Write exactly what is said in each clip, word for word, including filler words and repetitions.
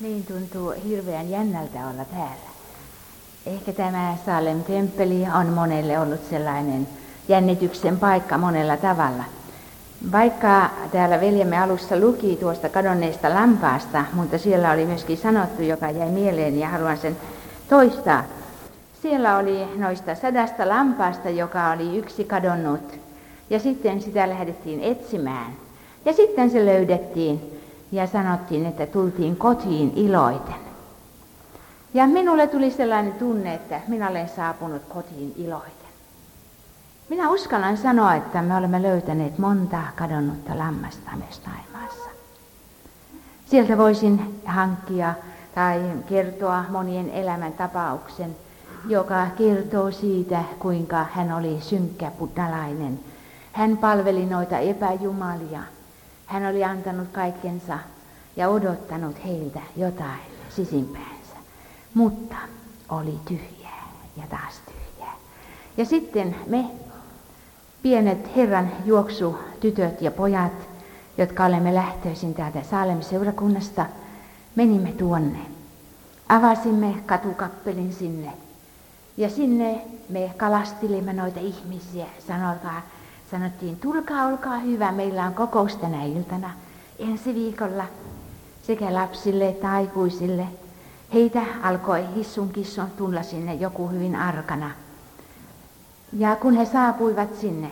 Niin tuntuu hirveän jännältä olla täällä. Ehkä tämä Salem-temppeli on monelle ollut sellainen jännityksen paikka monella tavalla. Vaikka täällä veljemme alussa luki tuosta kadonneesta lampaasta, mutta siellä oli myöskin sanottu, joka jäi mieleen ja haluan sen toistaa. Siellä oli noista sadasta lampaasta, joka oli yksi kadonnut, ja sitten sitä lähdettiin etsimään. Ja sitten se löydettiin ja sanottiin, että tultiin kotiin iloiten. Ja minulle tuli sellainen tunne, että minä olen saapunut kotiin iloiten. Minä uskallan sanoa, että me olemme löytäneet monta kadonnutta lammasta myös taivaassa. Sieltä voisin hankkia tai kertoa monien elämän tapauksen, joka kertoo siitä, kuinka hän oli synkkä buddhalainen. Hän palveli noita epäjumalia. Hän oli antanut kaikkensa ja odottanut heiltä jotain sisimpäänsä, mutta oli tyhjää ja taas tyhjää. Ja sitten me pienet Herran juoksutytöt ja pojat, jotka olemme lähtöisin täältä Salem-seurakunnasta, menimme tuonne. Avasimme katukappelin sinne ja sinne me kalastelimme noita ihmisiä. Sanotaan, sanottiin, tulkaa, olkaa hyvä, meillä on kokous tänä iltana ensi viikolla sekä lapsille että aikuisille. Heitä alkoi hissun kissun tulla sinne joku hyvin arkana. Ja kun he saapuivat sinne,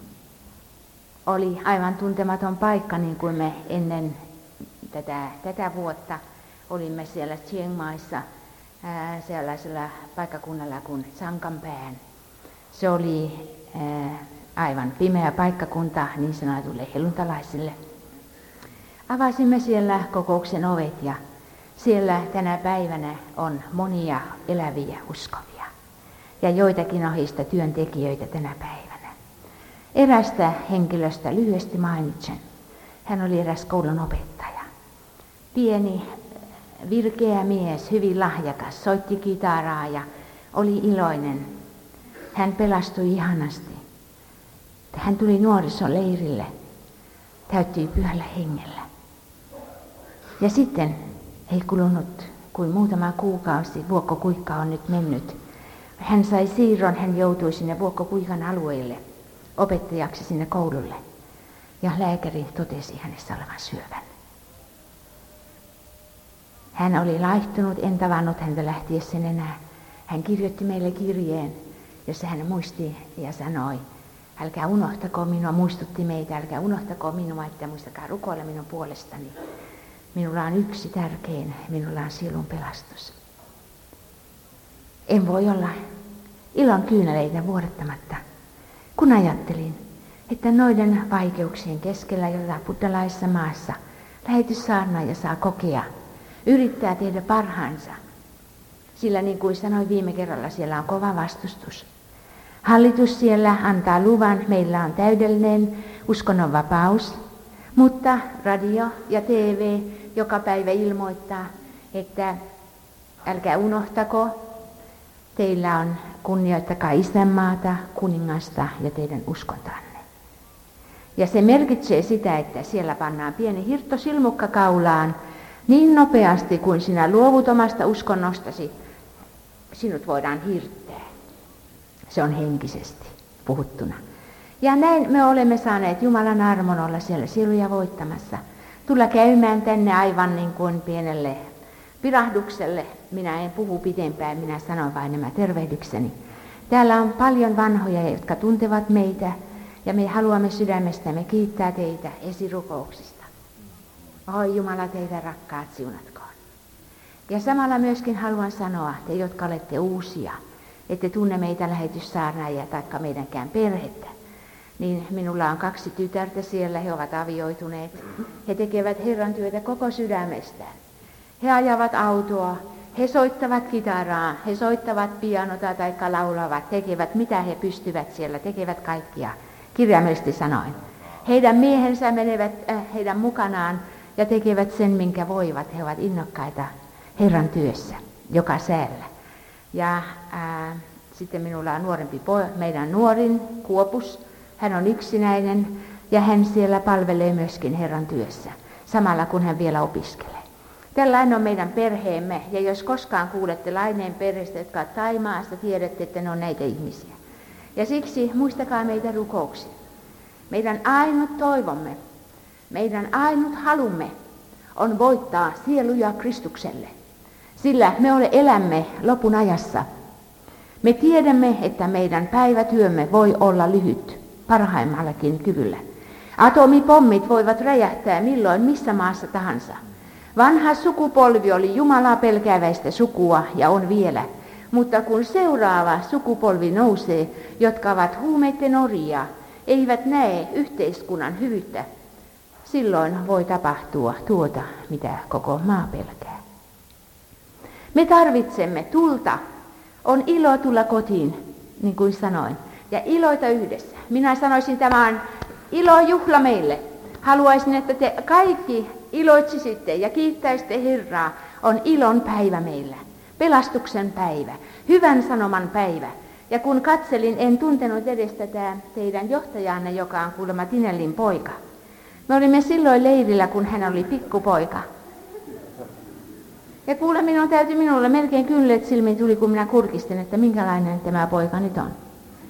oli aivan tuntematon paikka, niin kuin me ennen tätä, tätä vuotta olimme siellä Chiang Maissa ää, sellaisella paikkakunnalla kuin Sankanpään. Se oli ää, aivan pimeä paikkakunta niin sanotuille helluntalaisille. Avasimme siellä kokouksen ovet ja siellä tänä päivänä on monia eläviä uskovia. Ja joitakin on heistä työntekijöitä tänä päivänä. Erästä henkilöstä lyhyesti mainitsen. Hän oli eräs koulun opettaja. Pieni, virkeä mies, hyvin lahjakas, soitti kitaraa ja oli iloinen. Hän pelastui ihanasti. Hän tuli nuorisoleirille, täyttyi pyhällä hengellä. Ja sitten ei kulunut kuin muutama kuukausi, Vuokkokuikka on nyt mennyt. Hän sai siirron, hän joutui sinne Vuokkokuikan alueelle opettajaksi sinne koululle. Ja lääkäri totesi hänessä olevan syövän. Hän oli laihtunut, en tavannut häntä lähtiessään enää. Hän kirjoitti meille kirjeen, jossa hän muisti ja sanoi, älkää unohtako minua, muistutti meitä, älkää unohtako minua, että muistakaa rukoilla minun puolestani. Minulla on yksi tärkein, minulla on sielun pelastus. En voi olla ilon kyyneleitä vuodattamatta, kun ajattelin, että noiden vaikeuksien keskellä, joita buddhalaisessa maassa lähetyssaarnaaja saa kokea, yrittää tehdä parhaansa. Sillä niin kuin sanoin viime kerralla, siellä on kova vastustus. Hallitus siellä antaa luvan, meillä on täydellinen uskonnonvapaus, mutta radio ja T V joka päivä ilmoittaa, että älkää unohtako, teillä on kunnioittakaa isänmaata, kuningasta ja teidän uskontanne. Ja se merkitsee sitä, että siellä pannaan pieni hirttosilmukka kaulaan niin nopeasti kuin sinä luovut omasta uskonnostasi, sinut voidaan hirttää. Se on henkisesti puhuttuna. Ja näin me olemme saaneet Jumalan armon olla siellä sieluja voittamassa. Tulla käymään tänne aivan niin kuin pienelle pirahdukselle. Minä en puhu pitempään, minä sanon vain nämä tervehdykseni. Täällä on paljon vanhoja, jotka tuntevat meitä ja me haluamme sydämestämme kiittää teitä esirukouksista. Oi Jumala, teitä rakkaat siunatkoon. Ja samalla myöskin haluan sanoa, te jotka olette uusia, ette tunne meitä lähetyssaarnaajia taikka meidänkään perhettä, niin minulla on kaksi tytärtä siellä, he ovat avioituneet. He tekevät Herran työtä koko sydämestään. He ajavat autoa, he soittavat kitaraa, he soittavat pianota tai laulavat, tekevät mitä he pystyvät siellä, tekevät kaikkia, kirjaimellisesti sanoen. Heidän miehensä menevät äh, heidän mukanaan ja tekevät sen, minkä voivat. He ovat innokkaita Herran työssä, joka säällä. Ja äh, sitten minulla on nuorempi poja, meidän nuorin Kuopus, hän on yksinäinen ja hän siellä palvelee myöskin Herran työssä, samalla kun hän vielä opiskelee. Tällainen on meidän perheemme, ja jos koskaan kuulette Laineen perheestä, jotka ovat Thaimaasta, tiedätte, että ne on näitä ihmisiä. Ja siksi muistakaa meitä rukouksia. Meidän ainut toivomme, meidän ainut halumme on voittaa sieluja Kristukselle, sillä me ole elämme lopun ajassa. Me tiedämme, että meidän päivätyömme voi olla lyhyt, parhaimmallakin kyvyllä. Atomipommit voivat räjähtää milloin missä maassa tahansa. Vanha sukupolvi oli Jumalaa pelkääväistä sukua ja on vielä, mutta kun seuraava sukupolvi nousee, jotka ovat huumeiden orjia, eivät näe yhteiskunnan hyvyyttä, silloin voi tapahtua tuota, mitä koko maa pelkää. Me tarvitsemme tulta. On ilo tulla kotiin, niin kuin sanoin, ja iloita yhdessä. Minä sanoisin, tämä on ilojuhla meille. Haluaisin, että te kaikki iloitsisitte ja kiittäisitte Herraa. On ilon päivä meillä, pelastuksen päivä, hyvän sanoman päivä. Ja kun katselin, en tuntenut edes tätä teidän johtajanne, joka on kuulemma Tinellin poika. Me olimme silloin leirillä, kun hän oli pikkupoika. Ja kuule, minun täytyy minulle melkein kyllet silmiin tuli, kun minä kurkistin, että minkälainen tämä poika nyt on.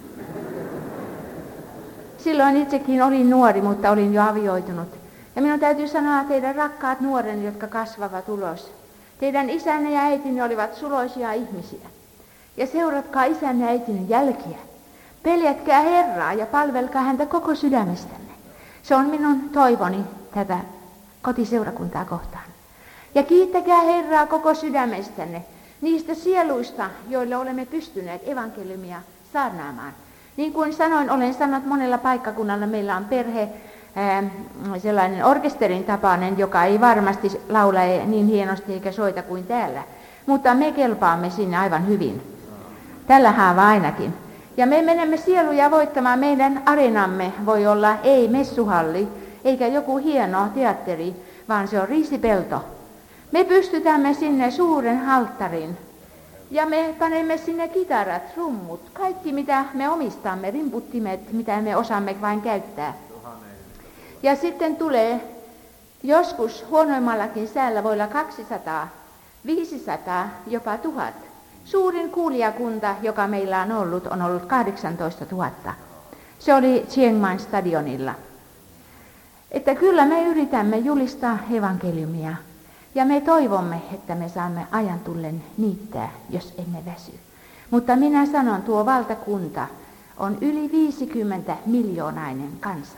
Silloin itsekin olin nuori, mutta olin jo avioitunut. Ja minun täytyy sanoa teidän rakkaat nuoren, jotka kasvavat ulos. Teidän isänne ja äitinne olivat suloisia ihmisiä. Ja seuratkaa isänne ja äitinne jälkiä. Peljätkää Herraa ja palvelkaa häntä koko sydämestänne. Se on minun toivoni tätä kotiseurakuntaa kohtaan. Ja kiittäkää Herraa koko sydämestänne niistä sieluista, joille olemme pystyneet evankeliumia saarnaamaan. Niin kuin sanoin, olen sanonut monella paikkakunnalla, meillä on perhe, ää, sellainen orkesterin tapainen, joka ei varmasti laula niin hienosti eikä soita kuin täällä. Mutta me kelpaamme sinne aivan hyvin. Tällä haava ainakin. Ja me menemme sieluja voittamaan. Meidän areenamme voi olla ei messuhalli, eikä joku hieno teatteri, vaan se on riisipelto. Me pystytämme sinne suuren halttarin ja me panemme sinne kitarat, rummut, kaikki mitä me omistamme, rimputtimet, mitä me osaamme vain käyttää. Ja sitten tulee joskus huonoimmallakin säällä voi olla kaksisataa, viisisataa, jopa tuhat. Suurin kuulijakunta, joka meillä on ollut, on ollut kahdeksantoista tuhatta. Se oli Chiang Main stadionilla. Että kyllä me yritämme julistaa evankeliumia. Ja me toivomme, että me saamme ajan tullen niittää, jos emme väsy. Mutta minä sanon, tuo valtakunta on yli viisikymmentä miljoonainen kansa.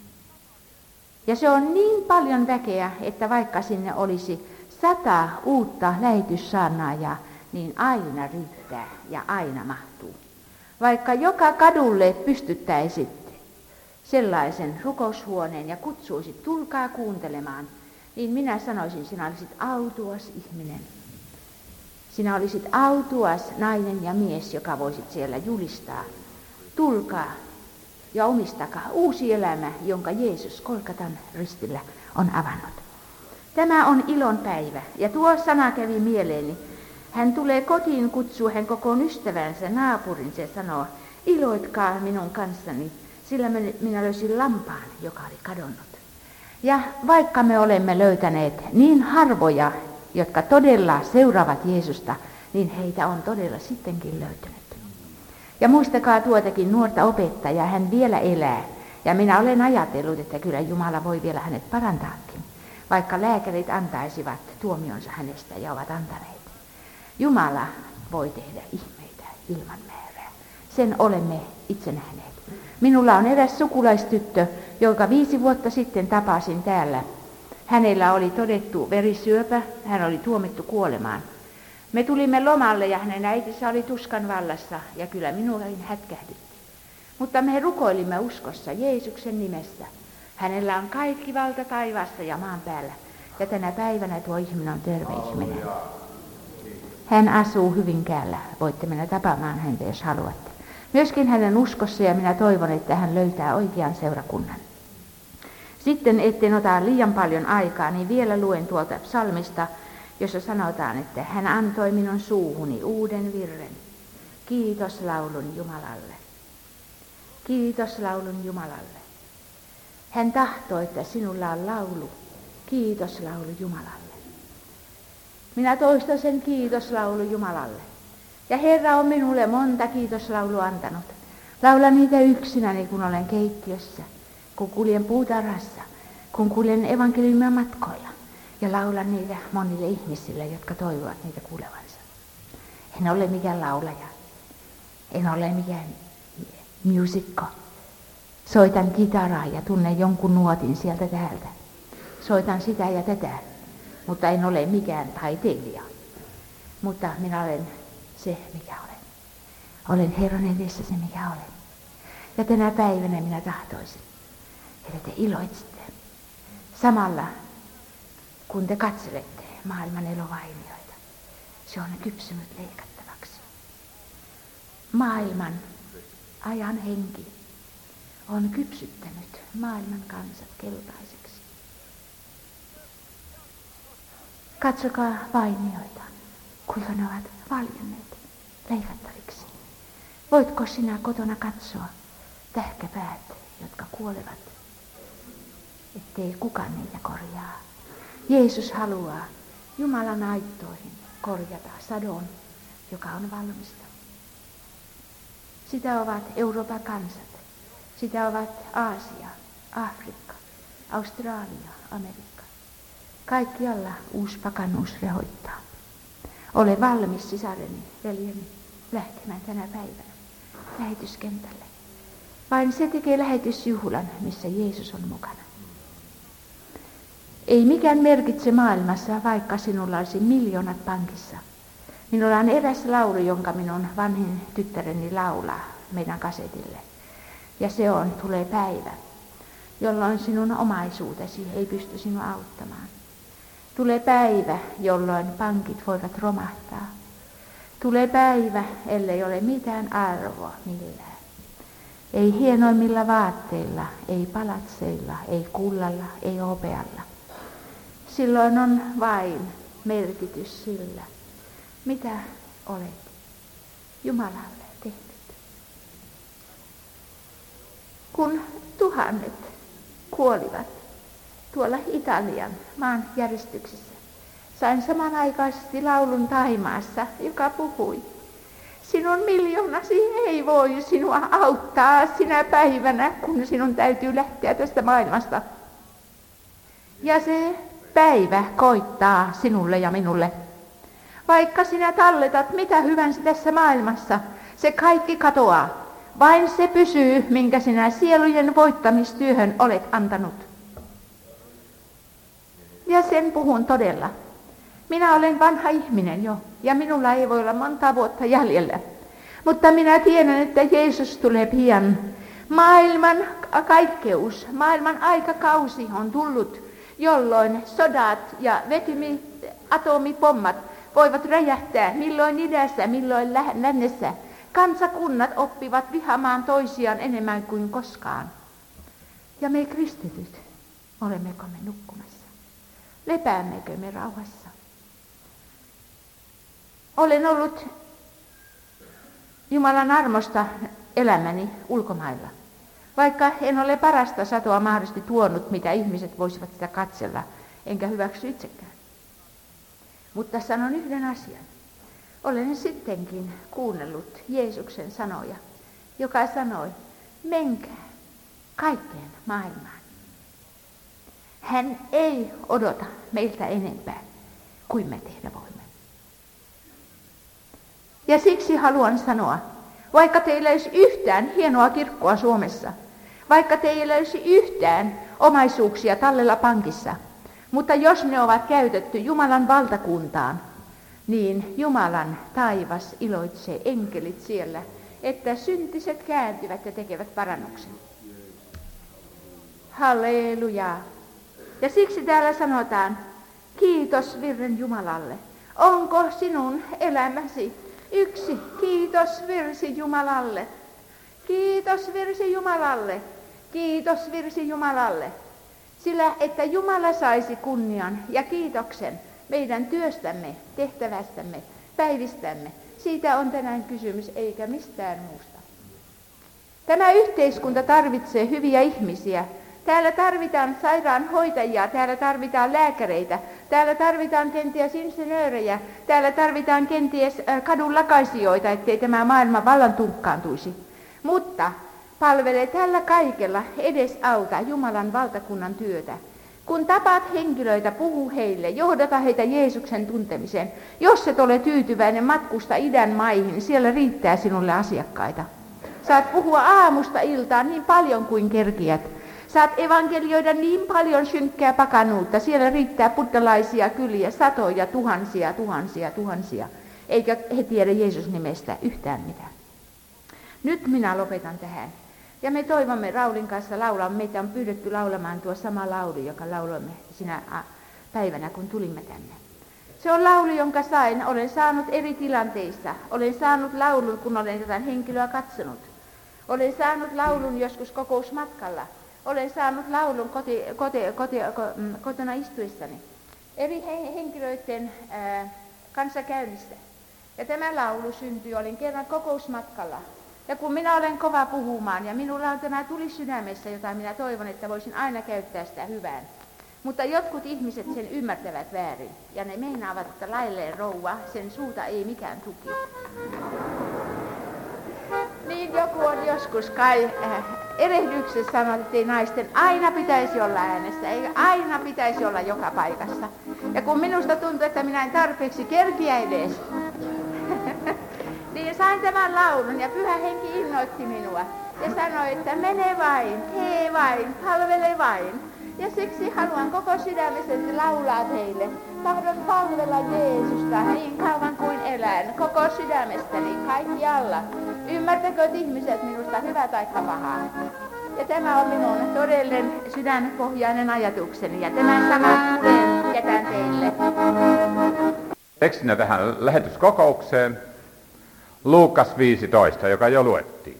Ja se on niin paljon väkeä, että vaikka sinne olisi sata uutta lähetyssaarnaajaa, niin aina riittää ja aina mahtuu. Vaikka joka kadulle pystyttäisit sellaisen rukoushuoneen ja kutsuisit, tulkaa kuuntelemaan, niin minä sanoisin, sinä olisit autuas ihminen. Sinä olisit autuas nainen ja mies, joka voisit siellä julistaa. Tulkaa ja omistakaa uusi elämä, jonka Jeesus Golgatan ristillä on avannut. Tämä on ilon päivä, ja tuo sana kävi mieleeni. Hän tulee kotiin, kutsuu hän kokoon ystävänsä, naapurinsa ja sanoo, iloitkaa minun kanssani, sillä minä löysin lampaan, joka oli kadonnut. Ja vaikka me olemme löytäneet niin harvoja, jotka todella seuraavat Jeesusta, niin heitä on todella sittenkin löytynyt. Ja muistakaa tuotakin nuorta opettajaa, hän vielä elää. Ja minä olen ajatellut, että kyllä Jumala voi vielä hänet parantaakin, vaikka lääkärit antaisivat tuomionsa hänestä ja ovat antaneet. Jumala voi tehdä ihmeitä ilman määrää. Sen olemme itse nähneet. Minulla on eräs sukulaistyttö, jonka viisi vuotta sitten tapasin täällä. Hänellä oli todettu verisyöpä, hän oli tuomittu kuolemaan. Me tulimme lomalle ja hänen äitinsä oli tuskan vallassa ja kyllä minullakin hätkähdytti. Mutta me rukoilimme uskossa Jeesuksen nimessä. Hänellä on kaikki valta taivaassa ja maan päällä. Ja tänä päivänä tuo ihminen on terve ihminen. Hän asuu Hyvinkäällä. Voitte mennä tapaamaan häntä, jos haluatte. Myöskin hänen uskossa ja minä toivon, että hän löytää oikean seurakunnan. Sitten, etten ota liian paljon aikaa, niin vielä luen tuolta psalmista, jossa sanotaan, että hän antoi minun suuhuni uuden virren. Kiitos laulun Jumalalle. Kiitos laulun Jumalalle. Hän tahtoo, että sinulla on laulu. Kiitos laulu Jumalalle. Minä toistan sen kiitoslaulu Jumalalle. Ja Herra on minulle monta kiitoslaulua antanut. Laulan niitä yksinäni, kun olen keittiössä, kun kuljen puutarhassa, kun kuljen evankeliumin matkoilla. Ja laulan niitä monille ihmisille, jotka toivovat niitä kuulevansa. En ole mikään laulaja. En ole mikään muusikko. Soitan kitaraa ja tunnen jonkun nuotin sieltä täältä. Soitan sitä ja tätä, mutta en ole mikään taiteilija. Mutta minä olen se, mikä olen. Olen Herran edessä se, mikä olen. Ja tänä päivänä minä tahtoisin, että te iloitsette samalla, kun te katselette maailman elovainioita. Se on kypsynyt leikattavaksi. Maailman ajan henki on kypsyttänyt maailman kansat keltaiseksi. Katsokaa vainioita, kuinka ne ovat valjenneet leikattaviksi. Voitko sinä kotona katsoa tähkäpäät, jotka kuolevat, ettei kukaan niitä korjaa? Jeesus haluaa Jumalan aittoihin korjata sadon, joka on valmista. Sitä ovat Euroopan kansat. Sitä ovat Aasia, Afrikka, Australia, Amerikka. Kaikkialla uusi pakanuus rehoittaa. Ole valmis, sisareni, veljeni, lähtemään tänä päivänä lähetyskentälle. Vain se tekee lähetysjuhlan, missä Jeesus on mukana. Ei mikään merkitse maailmassa, vaikka sinulla olisi miljoonat pankissa. Minulla on eräs laulu, jonka minun vanhin tyttäreni laulaa meidän kasetille. Ja se on, tulee päivä, jolloin sinun omaisuutesi ei pysty sinua auttamaan. Tulee päivä, jolloin pankit voivat romahtaa. Tulee päivä, ellei ole mitään arvoa millään. Ei hienoimmilla vaatteilla, ei palatseilla, ei kullalla, ei hopealla. Silloin on vain merkitys sillä, mitä olet Jumalalle tehnyt. Kun tuhannet kuolivat tuolla Italian maanjäristyksessä, sain samanaikaisesti laulun Taimaassa, joka puhui: sinun miljoonasi ei voi sinua auttaa sinä päivänä, kun sinun täytyy lähteä tästä maailmasta. Ja se päivä koittaa sinulle ja minulle. Vaikka sinä talletat mitä hyvänsä tässä maailmassa, se kaikki katoaa. Vain se pysyy, minkä sinä sielujen voittamistyöhön olet antanut. Ja sen puhun todella. Minä olen vanha ihminen jo, ja minulla ei voi olla monta vuotta jäljellä. Mutta minä tiedän, että Jeesus tulee pian. Maailman kaikkeus, maailman aikakausi on tullut, jolloin sodat ja vetymi, atomipommat voivat räjähtää milloin idässä, milloin lännessä. Kansakunnat oppivat vihaamaan toisiaan enemmän kuin koskaan. Ja me kristityt, olemmeko me nukkumassa? Lepäämmekö me rauhassa? Olen ollut Jumalan armosta elämäni ulkomailla. Vaikka en ole parasta satoa mahdollisesti tuonut, mitä ihmiset voisivat sitä katsella, enkä hyväksy itsekään. Mutta sanon yhden asian. Olen sittenkin kuunnellut Jeesuksen sanoja, joka sanoi: menkää kaikkeen maailmaan. Hän ei odota meiltä enempää kuin me tehdä voimme. Ja siksi haluan sanoa, vaikka teillä olisi yhtään hienoa kirkkoa Suomessa, vaikka teillä olisi yhtään omaisuuksia tallella pankissa, mutta jos ne ovat käytetty Jumalan valtakuntaan, niin Jumalan taivas iloitsee, enkelit siellä, että syntiset kääntyvät ja tekevät parannuksen. Halleluja. Ja siksi täällä sanotaan: kiitos virren Jumalalle. Onko sinun elämäsi yksi kiitos virsi Jumalalle? Kiitos virsi Jumalalle. Kiitos virsi Jumalalle. Sillä että Jumala saisi kunnian ja kiitoksen meidän työstämme, tehtävästämme, päivistämme. Siitä on tänään kysymys, eikä mistään muusta. Tämä yhteiskunta tarvitsee hyviä ihmisiä Täällä tarvitaan sairaanhoitajia, täällä tarvitaan lääkäreitä, täällä tarvitaan kenties insinöörejä, täällä tarvitaan kenties kadun lakaisijoita, ettei tämä maailma vallan tunkkaantuisi. Mutta palvele tällä kaikella edesauta Jumalan valtakunnan työtä. Kun tapaat henkilöitä, puhu heille, johdata heitä Jeesuksen tuntemiseen. Jos et ole tyytyväinen, matkusta idän maihin, siellä riittää sinulle asiakkaita. Saat puhua aamusta iltaan niin paljon kuin kerkiät. Saat evankelioida niin paljon synkkää pakanuutta, siellä riittää buddhalaisia kyliä, satoja, tuhansia, tuhansia, tuhansia. Eikä he tiedä Jeesus nimestä yhtään mitään. Nyt minä lopetan tähän. Ja me toivomme Raulin kanssa laulaa. Meitä on pyydetty laulamaan tuo sama laulu, joka lauloimme sinä päivänä, kun tulimme tänne. Se on laulu, jonka sain. Olen saanut eri tilanteissa. Olen saanut laulun, kun olen jotain henkilöä katsonut. Olen saanut laulun joskus kokousmatkalla. Olen saanut laulun koti, koti, koti, kotona istuessani. Eri henkilöiden ää, kanssa käynnissä. Ja tämä laulu syntyi, olin kerran kokousmatkalla. Ja kun minä olen kova puhumaan ja minulla on tämä tuli sydämessä, jota minä toivon, että voisin aina käyttää sitä hyvään. Mutta jotkut ihmiset sen ymmärtävät väärin ja ne meinaavat, että lailleen rouva, sen suuta ei mikään tuki. Niin joku on joskus kai äh, erehdyksessä sanonut, että ei naisten aina pitäisi olla äänessä, eikä aina pitäisi olla joka paikassa. Ja kun minusta tuntuu, että minä en tarpeeksi kerkiä edes, niin sain tämän laulun ja Pyhä Henki innoitti minua ja sanoi, että mene vain, tee vain, palvele vain. Ja siksi haluan koko sydämisesti laulaa teille. Tahdon palvella Jeesusta niin kauan kuin elän, koko sydämestäni, kaikkialla. Ymmärtäkööt ihmiset minusta hyvä tai pahaa. Ja tämä on minun todellinen sydänpohjainen ajatukseni ja tämän saman kulen jätän teille. Tekstinä tähän lähetyskokoukseen Luukas viisitoista, joka jo luettiin.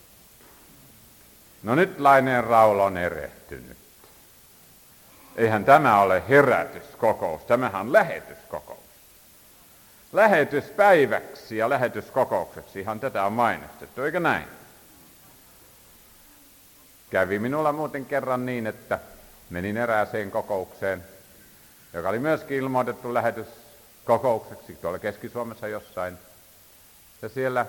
No nyt Laineen Raul on erehtynyt. Eihän tämä ole herätyskokous, tämähän on lähetyskokous. Lähetyspäiväksi ja lähetyskokoukseksi, ihan tätä on mainostettu, eikö näin? Kävi minulla muuten kerran niin, että menin erääseen kokoukseen, joka oli myöskin ilmoitettu lähetyskokoukseksi tuolla Keski-Suomessa jossain. Ja siellä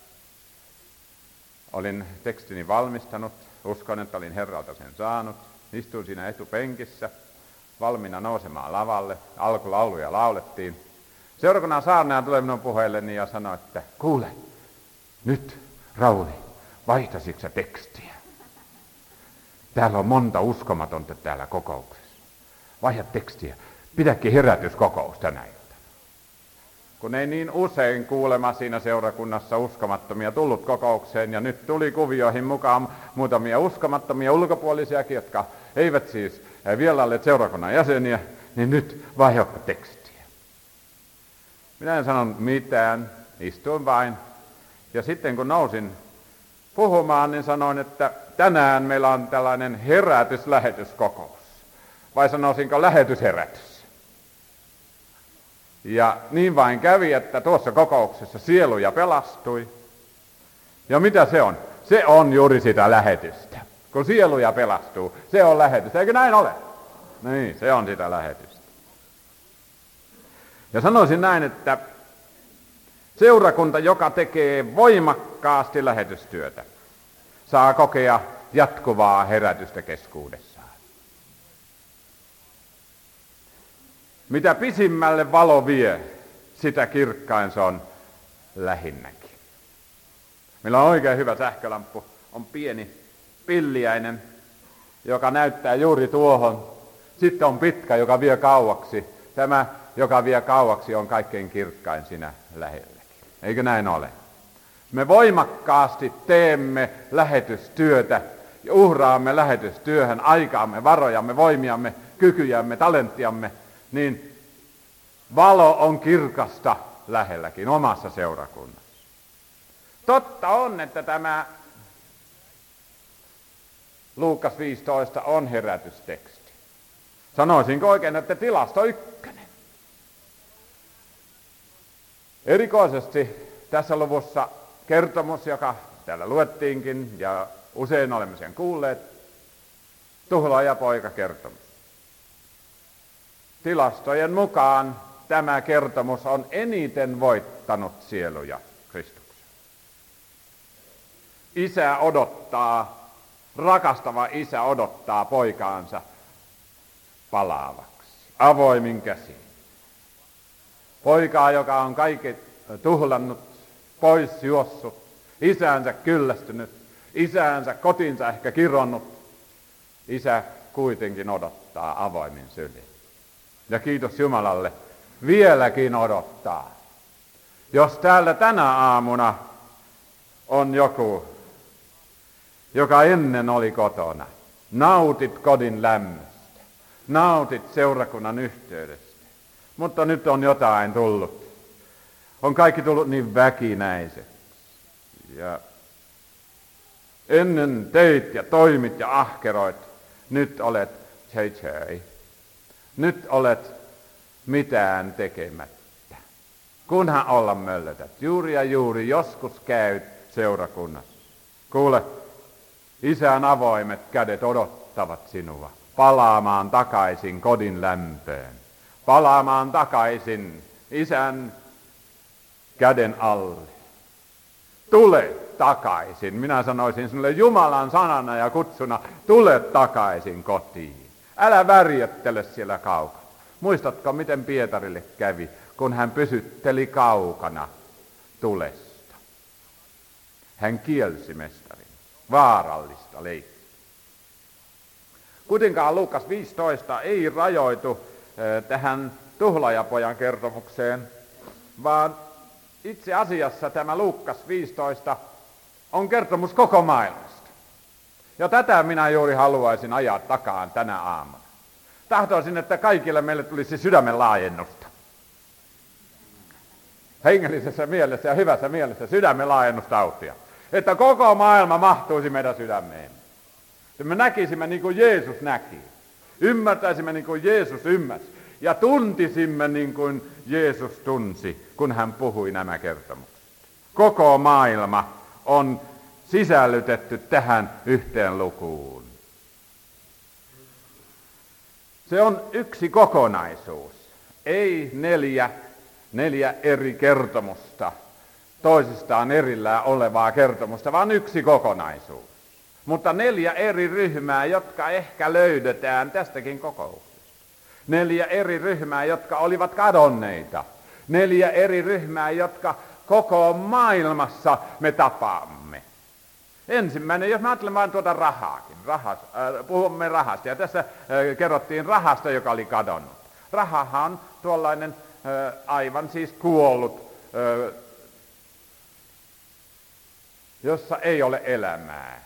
olin tekstini valmistanut, uskon, että olin Herralta sen saanut. Istuin siinä etupenkissä, valmiina nousemaan lavalle. Alkulauluja laulettiin. Seurakunnan saarnaaja tulee minun puheelleni ja sanoi, että kuule, nyt Rauli, vaihtaisitko sä tekstiä? Täällä on monta uskomatonta täällä kokouksessa. Vaihda tekstiä. Pidäkin herätyskokous tänä iltana. Kun ei niin usein kuulema siinä seurakunnassa uskomattomia tullut kokoukseen, ja nyt tuli kuvioihin mukaan muutamia uskomattomia ulkopuolisiakin, jotka eivät siis vielä olleet seurakunnan jäseniä, niin nyt vaihdapa tekstiä. Minä en sanonut mitään, istuin vain, ja sitten kun nousin puhumaan, niin sanoin, että tänään meillä on tällainen herätyslähetyskokous. Vai sanoisinko lähetysherätys? Ja niin vain kävi, että tuossa kokouksessa sieluja pelastui. Ja mitä se on? Se on juuri sitä lähetystä. Kun sieluja pelastuu, se on lähetystä. Eikö näin ole? Niin, se on sitä lähetystä. Ja sanoisin näin, että seurakunta, joka tekee voimakkaasti lähetystyötä, saa kokea jatkuvaa herätystä keskuudessaan. Mitä pisimmälle valo vie, sitä kirkkain se on lähinnäkin. Meillä on oikein hyvä sähkölamppu, on pieni pilliäinen, joka näyttää juuri tuohon. Sitten on pitkä, joka vie kauaksi. Tämä, joka vie kauaksi, on kaikkein kirkkain siinä lähelläkin. Eikö näin ole? Me voimakkaasti teemme lähetystyötä ja uhraamme lähetystyöhön aikaamme, varojamme, voimiamme, kykyjämme, talenttiamme, niin valo on kirkasta lähelläkin omassa seurakunnassa. Totta on, että tämä Luukas viisitoista on herätysteksti. Sanoisinko oikein, että tilasto ykkönen. Erikoisesti tässä luvussa kertomus, joka täällä luettiinkin ja usein olemme sen kuulleet, tuhlaajapoika-kertomus. Tilastojen mukaan tämä kertomus on eniten voittanut sieluja Kristuksen. Isä odottaa, rakastava isä odottaa poikaansa palaavaksi, avoimin käsin. Poikaa, joka on kaikki tuhlannut, pois juossut, isäänsä kyllästynyt, isäänsä kotinsa ehkä kironnut. Isä kuitenkin odottaa avoimin sylin. Ja kiitos Jumalalle, vieläkin odottaa. Jos täällä tänä aamuna on joku, joka ennen oli kotona, nautit kodin lämmöstä, nautit seurakunnan yhteydestä, mutta nyt on jotain tullut. On kaikki tullut niin väkinäiseksi. Ja ennen teit ja toimit ja ahkeroit, nyt olet tjei tjei. Nyt olet mitään tekemättä. Kunhan olla möllötät. Juuri ja juuri joskus käyt seurakunnassa. Kuule, isän avoimet kädet odottavat sinua palaamaan takaisin kodin lämpöön. Palaamaan takaisin isän käden alle. Tule takaisin. Minä sanoisin sinulle Jumalan sanana ja kutsuna, tule takaisin kotiin. Älä värjöttele siellä kaukana. Muistatko, miten Pietarille kävi, kun hän pysytteli kaukana tulesta? Hän kielsi mestarin. Vaarallista leikkiä. Kuitenkaan Luukas viisitoista ei rajoitu tähän tuhlaajapojan kertomukseen, vaan itse asiassa tämä Luukas viisitoista on kertomus koko maailmasta. Ja tätä minä juuri haluaisin ajaa takaan tänä aamuna. Tahtoisin, että kaikille meille tulisi sydämen laajennusta. Hengellisessä mielessä ja hyvässä mielessä sydämen laajennustautia. Että koko maailma mahtuisi meidän sydämeen. Että me näkisimme niin kuin Jeesus näki. Ymmärtäisimme niin kuin Jeesus ymmärsi. Ja tuntisimme niin kuin Jeesus tunsi, kun hän puhui nämä kertomukset. Koko maailma on sisällytetty tähän yhteen lukuun. Se on yksi kokonaisuus, ei neljä, neljä eri kertomusta, toisistaan erillään olevaa kertomusta, vaan yksi kokonaisuus. Mutta neljä eri ryhmää, jotka ehkä löydetään tästäkin kokouksesta. Neljä eri ryhmää, jotka olivat kadonneita. Neljä eri ryhmää, jotka koko maailmassa me tapaamme. Ensimmäinen, jos mä ajattelen vain tuota rahaakin, rahas, äh, puhumme rahasta, ja tässä äh, kerrottiin rahasta, joka oli kadonnut. Rahahan on tuollainen äh, aivan siis kuollut, äh, jossa ei ole elämää.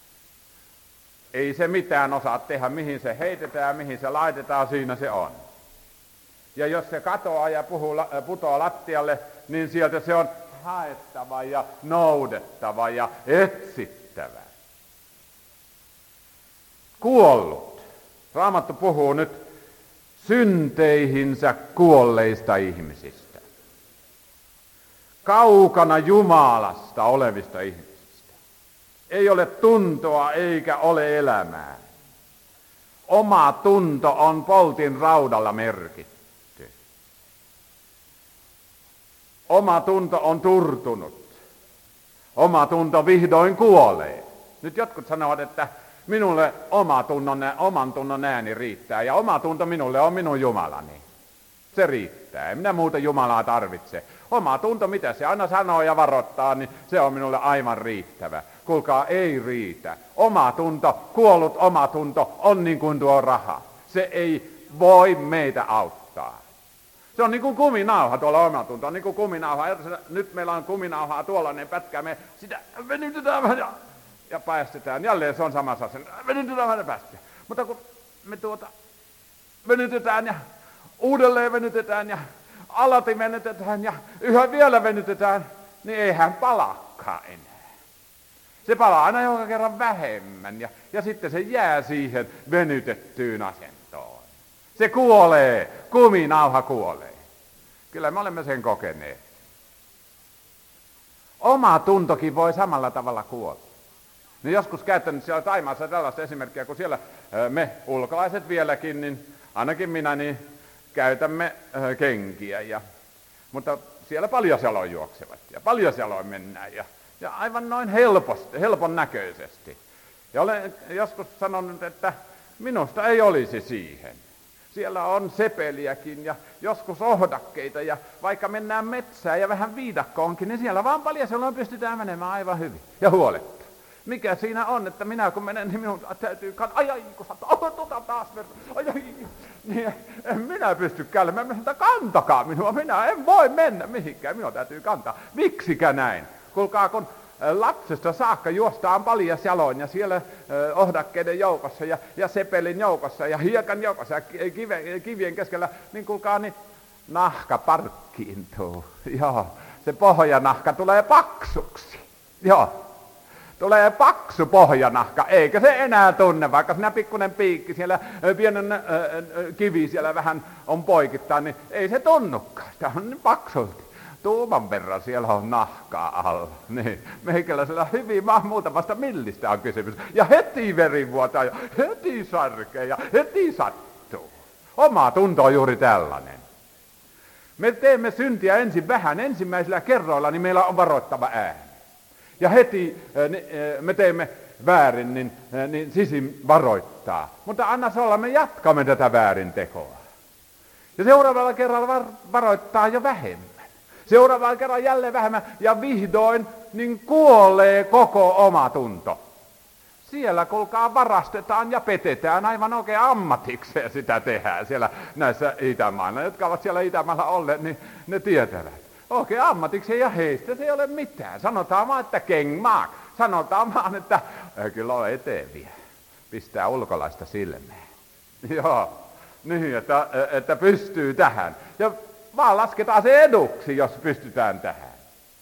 Ei se mitään osaa tehdä, mihin se heitetään, mihin se laitetaan, siinä se on. Ja jos se katoaa ja puhuu, putoaa lattialle, niin sieltä se on haettava ja noudettava ja etsittävä. Kuollut. Raamattu puhuu nyt synteihinsä kuolleista ihmisistä. Kaukana Jumalasta olevista ihmisistä. Ei ole tuntoa eikä ole elämää. Oma tunto on poltin raudalla merkitty. Oma tunto on turtunut. Oma tunto vihdoin kuolee. Nyt jotkut sanovat, että minulle oma tunnon, oman tunnon ääni riittää. Ja oma tunto minulle on minun Jumalani. Se riittää. En minä muuta Jumalaa tarvitse. Oma tunto, mitä se aina sanoo ja varoittaa, niin se on minulle aivan riittävä. Kuulkaa, ei riitä. Oma tunto, kuollut oma tunto on niin kuin tuo raha. Se ei voi meitä auttaa. Se on niin kuin kuminauha tuolla omatunto, on niin kuin kuminauha. Nyt meillä on kuminauhaa tuollainen pätkä, me sitä venytetään vähän ja, ja päästetään. Jälleen se on samassa asiassa, venytetään vähän ja päästetään. Mutta kun me tuota venytetään ja uudelleen venytetään ja alati venytetään ja yhä vielä venytetään, niin eihän palaakaan enää. Se palaa aina joka kerran vähemmän ja, ja sitten se jää siihen venytettyyn asentoon. Se kuolee, kuminauha kuolee. Kyllä me olemme sen kokeneet. Oma tuntokin voi samalla tavalla kuolla. Niin joskus käyttänyt siellä Thaimaassa tällaista esimerkkiä, kun siellä me ulkolaiset vieläkin, niin ainakin minä, niin käytämme kenkiä. Ja, mutta siellä paljasjaloin juoksevat ja paljasjaloin mennään ja, ja aivan noin helposti, helpon näköisesti. Ja olen joskus sanonut, että minusta ei olisi siihen. Siellä on sepeliäkin ja joskus ohdakkeita ja vaikka mennään metsään ja vähän viidakkoonkin, niin siellä vaan paljasjaloin pystytään menemään aivan hyvin ja huoletta. Mikä siinä on, että minä kun menen, niin minun täytyy kan... Ai ai, kun sä tuota taas verran. Ai ai, niin en minä pysty käymään, mutta kantakaa minua, minä en voi mennä mihinkään, minua täytyy kantaa. Miksikä näin? Kuulkaa, kun lapsesta saakka juostaan paljasjaloin ja siellä ohdakkeiden joukossa ja, ja sepelin joukossa ja hiekan joukossa ja kive, kivien keskellä, niin kuulkaa, niin nahka parkkiintuu. Joo, se pohjanahka tulee paksuksi. Joo. Tulee paksu pohjanahka, eikä se enää tunne, vaikka siinä pikkuinen piikki siellä, pienen äh, kivi siellä vähän on poikittain, niin ei se tunnukaan. Sitä on niin paksulti. Tuuman verran siellä on nahkaa alla. Niin. Meikäläisellä hyvin muutamasta millistä on kysymys. Ja heti veri vuotaa ja heti sarkee ja heti sattuu. Oma tunto on juuri tällainen. Me teemme syntiä ensin vähän ensimmäisillä kerroilla, niin meillä on varoittava ääni. Ja heti me teemme väärin, niin, niin sisin varoittaa. Mutta anna se olla, me jatkamme tätä väärintekoa. Ja seuraavalla kerralla varoittaa jo vähemmän. Seuraavalla kerralla jälleen vähemmän. Ja vihdoin niin kuolee koko oma tunto. Siellä kuulkaa varastetaan ja petetään aivan oikein ammatikseen sitä tehdään siellä näissä Itämailla. Jotka ovat siellä Itämailla olleet, niin ne tietävät. Oikein ammatikseen ja heistä se ei ole mitään. Sanotaan vaan, että kengmaak. Sanotaan vaan, että kyllä on eteviä. Pistää ulkolaista silmään. Joo, niin, että, että pystyy tähän. Ja vaan lasketaan se eduksi, jos pystytään tähän.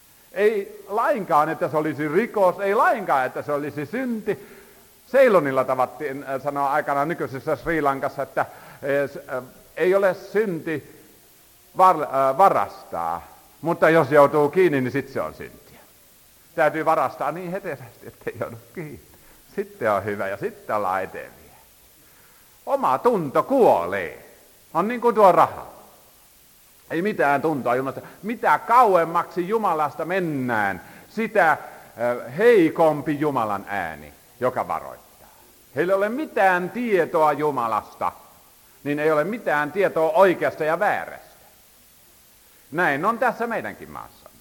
Ei lainkaan, että se olisi rikos, ei lainkaan, että se olisi synti. Ceylonilla tavattiin sanoa aikanaan nykyisessä Sri Lankassa, että ei ole synti varastaa. Mutta jos joutuu kiinni, niin sitten se on syntiä. Täytyy varastaa niin heterästi, ettei joudu kiinni. Sitten on hyvä ja sitten ollaan eteviä. Oma tunto kuolee. On niin kuin tuo raha. Ei mitään tuntoa Jumalasta. Mitä kauemmaksi Jumalasta mennään, sitä heikompi Jumalan ääni, joka varoittaa. Heillä ei ole mitään tietoa Jumalasta, niin ei ole mitään tietoa oikeasta ja väärästä. Näin on tässä meidänkin maassamme.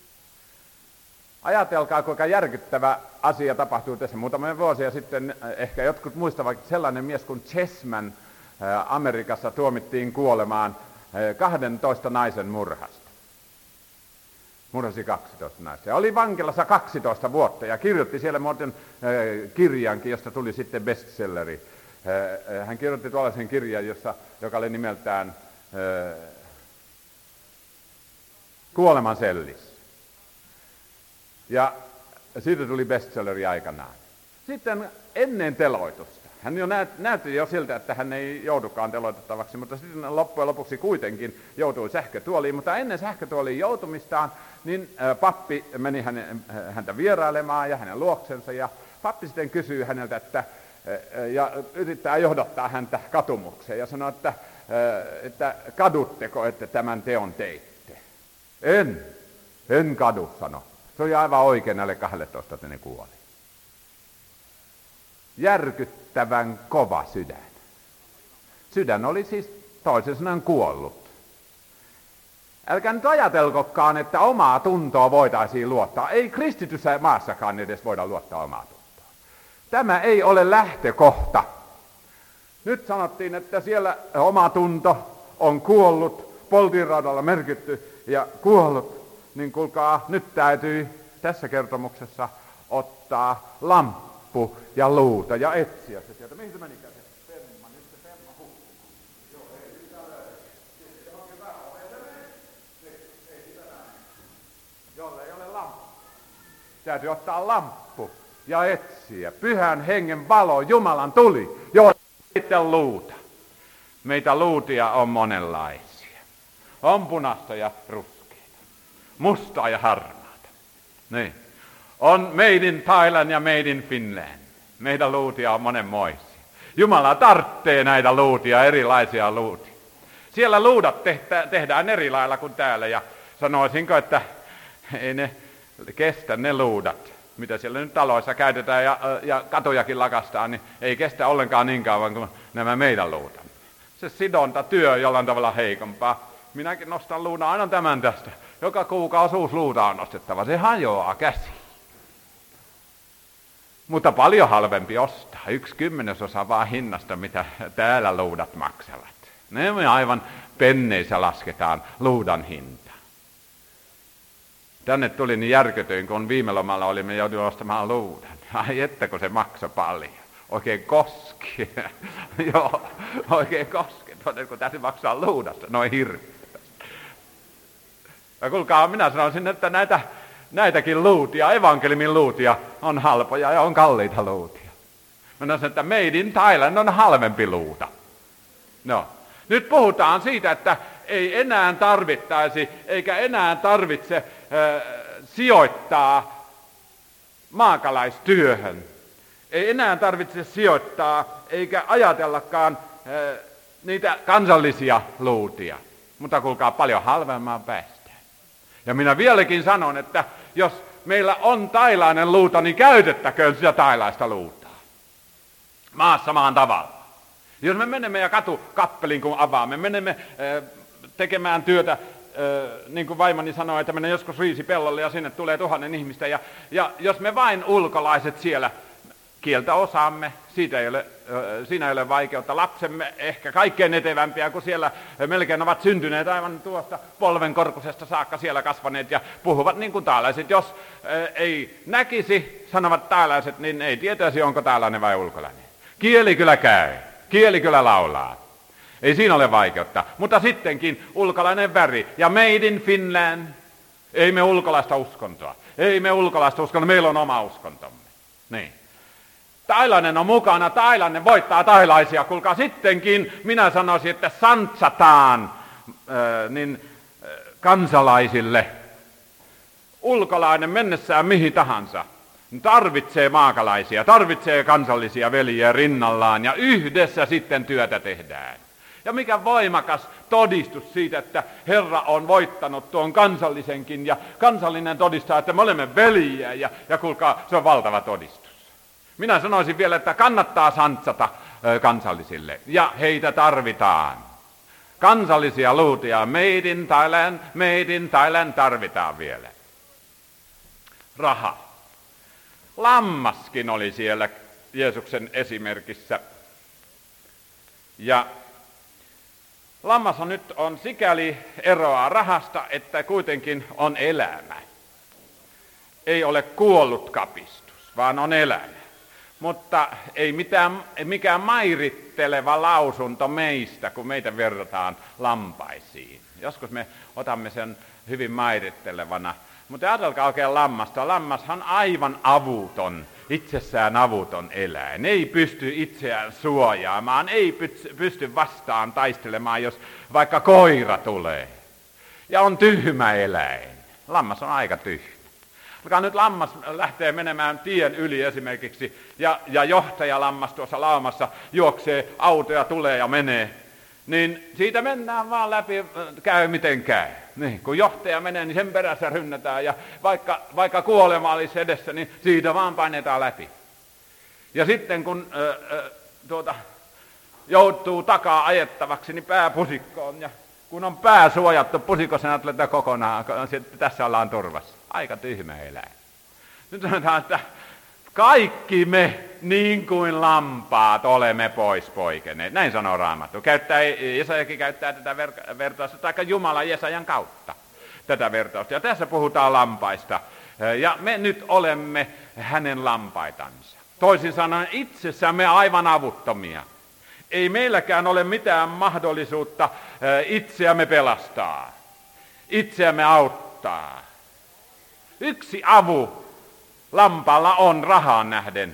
Ajatelkaa, kuinka järkyttävä asia tapahtuu tässä muutamia vuosia sitten. Ehkä jotkut muistavat, sellainen mies kuin Chessman Amerikassa tuomittiin kuolemaan kahdentoista naisen murhasta. Murhasi kaksitoista naista. Ja oli vankilassa kaksitoista vuotta ja kirjoitti siellä muuten kirjankin, josta tuli sitten bestselleri. Hän kirjoitti tuollaisen kirjan, jossa, joka oli nimeltään Kuoleman sellissä. Ja siitä tuli bestselleri aikanaan. Sitten ennen teloitusta. Hän jo näyt, näytti jo siltä, että hän ei joudukaan teloitettavaksi, mutta sitten loppujen lopuksi kuitenkin joutui sähkötuoliin. Mutta ennen sähkötuoliin joutumistaan, niin pappi meni hänen, häntä vierailemaan ja hänen luoksensa. Ja pappi sitten kysyy häneltä, että, ja yrittää johdattaa häntä katumukseen ja sanoo, että, että kadutteko, että tämän teon teitte. En, en kadu, sano. Se oli aivan oikein näille kahdelletoista, että ne kuoli. Järkyttävän kova sydän. Sydän oli siis toisin sanoen kuollut. Älkää nyt ajatelkokaan, että omaa tuntoa voitaisiin luottaa. Ei kristityssä maassakaan edes voida luottaa omaa tuntoa. Tämä ei ole lähtökohta. Nyt sanottiin, että siellä oma tunto on kuollut, poltinraudalla merkitty ja kuollut. Niin kuulkaa, nyt täytyy tässä kertomuksessa ottaa lamppu ja luuta ja etsiä se sieltä. Mihin se menikään se perma? Nyt se perma hukkuu. Joo, ei sitä löydä. Se onkin vähän ovelle. Ei sitä näin. Jolle ei ole lamppu. Täytyy ottaa lamppu ja etsiä. Pyhän hengen valo, Jumalan tuli, jolle sitten luuta. Meitä luutia on monenlaisia. On punaista ja ruskeaa. Mustaa ja harmaata. Niin. On Made in Thailand ja Made in Finland. Meidän luutia on monenmoisia. Jumala tarvitsee näitä luutia, erilaisia luutia. Siellä luudat tehtä, tehdään eri lailla kuin täällä, ja sanoisinko, että ei ne kestä ne luudat, mitä siellä nyt taloissa käytetään ja, ja katojakin lakastaan, niin ei kestä ollenkaan niin kauan kuin nämä meidän luutamme. Se sidontatyö jollain tavalla heikompaa. Minäkin nostan luudan aina tämän tästä. Joka kuukausi uusi luuta on nostettava. Se hajoaa käsi. Mutta paljon halvempi ostaa. Yksi kymmenesosa vaan hinnasta, mitä täällä luudat maksavat. Ne me aivan penneissä lasketaan luudan hinta. Tänne tuli niin järkytyin, kun viime lomalla olimme joutuneet ostamaan luudan. Ai että, kun se maksoi paljon. Oikein koski. Joo, oikein koski. Tuonne, kun täytyy maksaa luudasta. Noin hirveästi. Ja kuulkaa, minä sanoisin, että näitä, näitäkin luutia, evankeliumin luutia, on halpoja ja on kalliita luutia. Mä sanoisin, että Made in Thailand on halvempi luuta. No. Nyt puhutaan siitä, että ei enää tarvittaisi, eikä enää tarvitse äh, sijoittaa maakalaistyöhön. Ei enää tarvitse sijoittaa, eikä ajatellakaan äh, niitä kansallisia luutia. Mutta kuulkaa, paljon halvemman päästään. Ja minä vieläkin sanon, että jos meillä on thailainen luuta, niin käytettäköön sitä thailaista luutaa. Maassa maan tavalla. Jos me menemme ja katukappelin kun avaamme, menemme äh, tekemään työtä, äh, niin kuin vaimoni sanoi, että menen joskus riisipellolle ja sinne tulee tuhannen ihmistä. Ja, ja jos me vain ulkolaiset siellä kieltä osaamme, siitä ei ole, äh, siinä ei ole vaikeutta. Lapsemme ehkä kaikkein etevämpiä, kun siellä melkein ovat syntyneet aivan tuosta polvenkorkusesta saakka siellä kasvaneet ja puhuvat niin kuin taalaiset. Jos äh, ei näkisi, sanovat taalaiset, niin ei tietäisi, onko taalainen vai ulkolainen. Kieli kyllä käy. Kieli kyllä laulaa. Ei siinä ole vaikeutta. Mutta sittenkin ulkolainen väri. Ja Made in Finland. Ei me ulkolaista uskontoa. Ei me ulkolaista uskontoa. Meillä on oma uskontomme. Niin. Thailainen on mukana. Thailainen voittaa thailaisia. Kuulkaa sittenkin. Minä sanoisin, että santsataan äh, niin, äh, kansalaisille. Ulkolainen mennessään mihin tahansa. Tarvitsee maakalaisia, tarvitsee kansallisia veljiä rinnallaan ja yhdessä sitten työtä tehdään. Ja mikä voimakas todistus siitä, että Herra on voittanut tuon kansallisenkin ja kansallinen todistaa, että me olemme veljiä ja, ja kuulkaa, se on valtava todistus. Minä sanoisin vielä, että kannattaa santsata ö, kansallisille ja heitä tarvitaan. Kansallisia luutia, Made in Thailand, Made in Thailand tarvitaan vielä. Raha. Lammaskin oli siellä Jeesuksen esimerkissä. Ja lammas on nyt on sikäli eroaa rahasta, että kuitenkin on elämä. Ei ole kuollut kapistus, vaan on elämä. Mutta ei mitään, mikään mairitteleva lausunto meistä, kun meitä verrataan lampaisiin. Joskus me otamme sen hyvin mairittelevana. Mutta ajatelkaa oikein lammasta. Lammashan on aivan avuton, itsessään avuton eläin. Ei pysty itseään suojaamaan, ei pysty vastaan taistelemaan, jos vaikka koira tulee. Ja on tyhmä eläin. Lammas on aika tyhmä. Alkaa nyt lammas lähtee menemään tien yli esimerkiksi, ja, ja johtajalammas tuossa laumassa juoksee, autoja tulee ja menee. Niin siitä mennään vaan läpi, käy miten käy. Niin, kun johtaja menee, niin sen perässä rynnätään, ja vaikka, vaikka kuolema olisi edessä, niin siitä vaan painetaan läpi. Ja sitten kun ö, ö, tuota, joutuu takaa ajettavaksi, niin pää pusikkoon, ja kun on pää suojattu pusikkoon, että kokonaan, tässä ollaan turvassa. Aika tyhmä eläin. Nyt sanotaan, että kaikki me niin kuin lampaat olemme pois poikeneet. Näin sanoo Raamattu. Käyttää, Jesajakin käyttää tätä vertausta, tai Jumala Jesajan kautta tätä vertausta. Ja tässä puhutaan lampaista. Ja me nyt olemme hänen lampaitansa. Toisin sanoen itsessämme aivan avuttomia. Ei meilläkään ole mitään mahdollisuutta itseämme pelastaa, itseämme auttaa. Yksi avu lampaalla on rahaan nähden.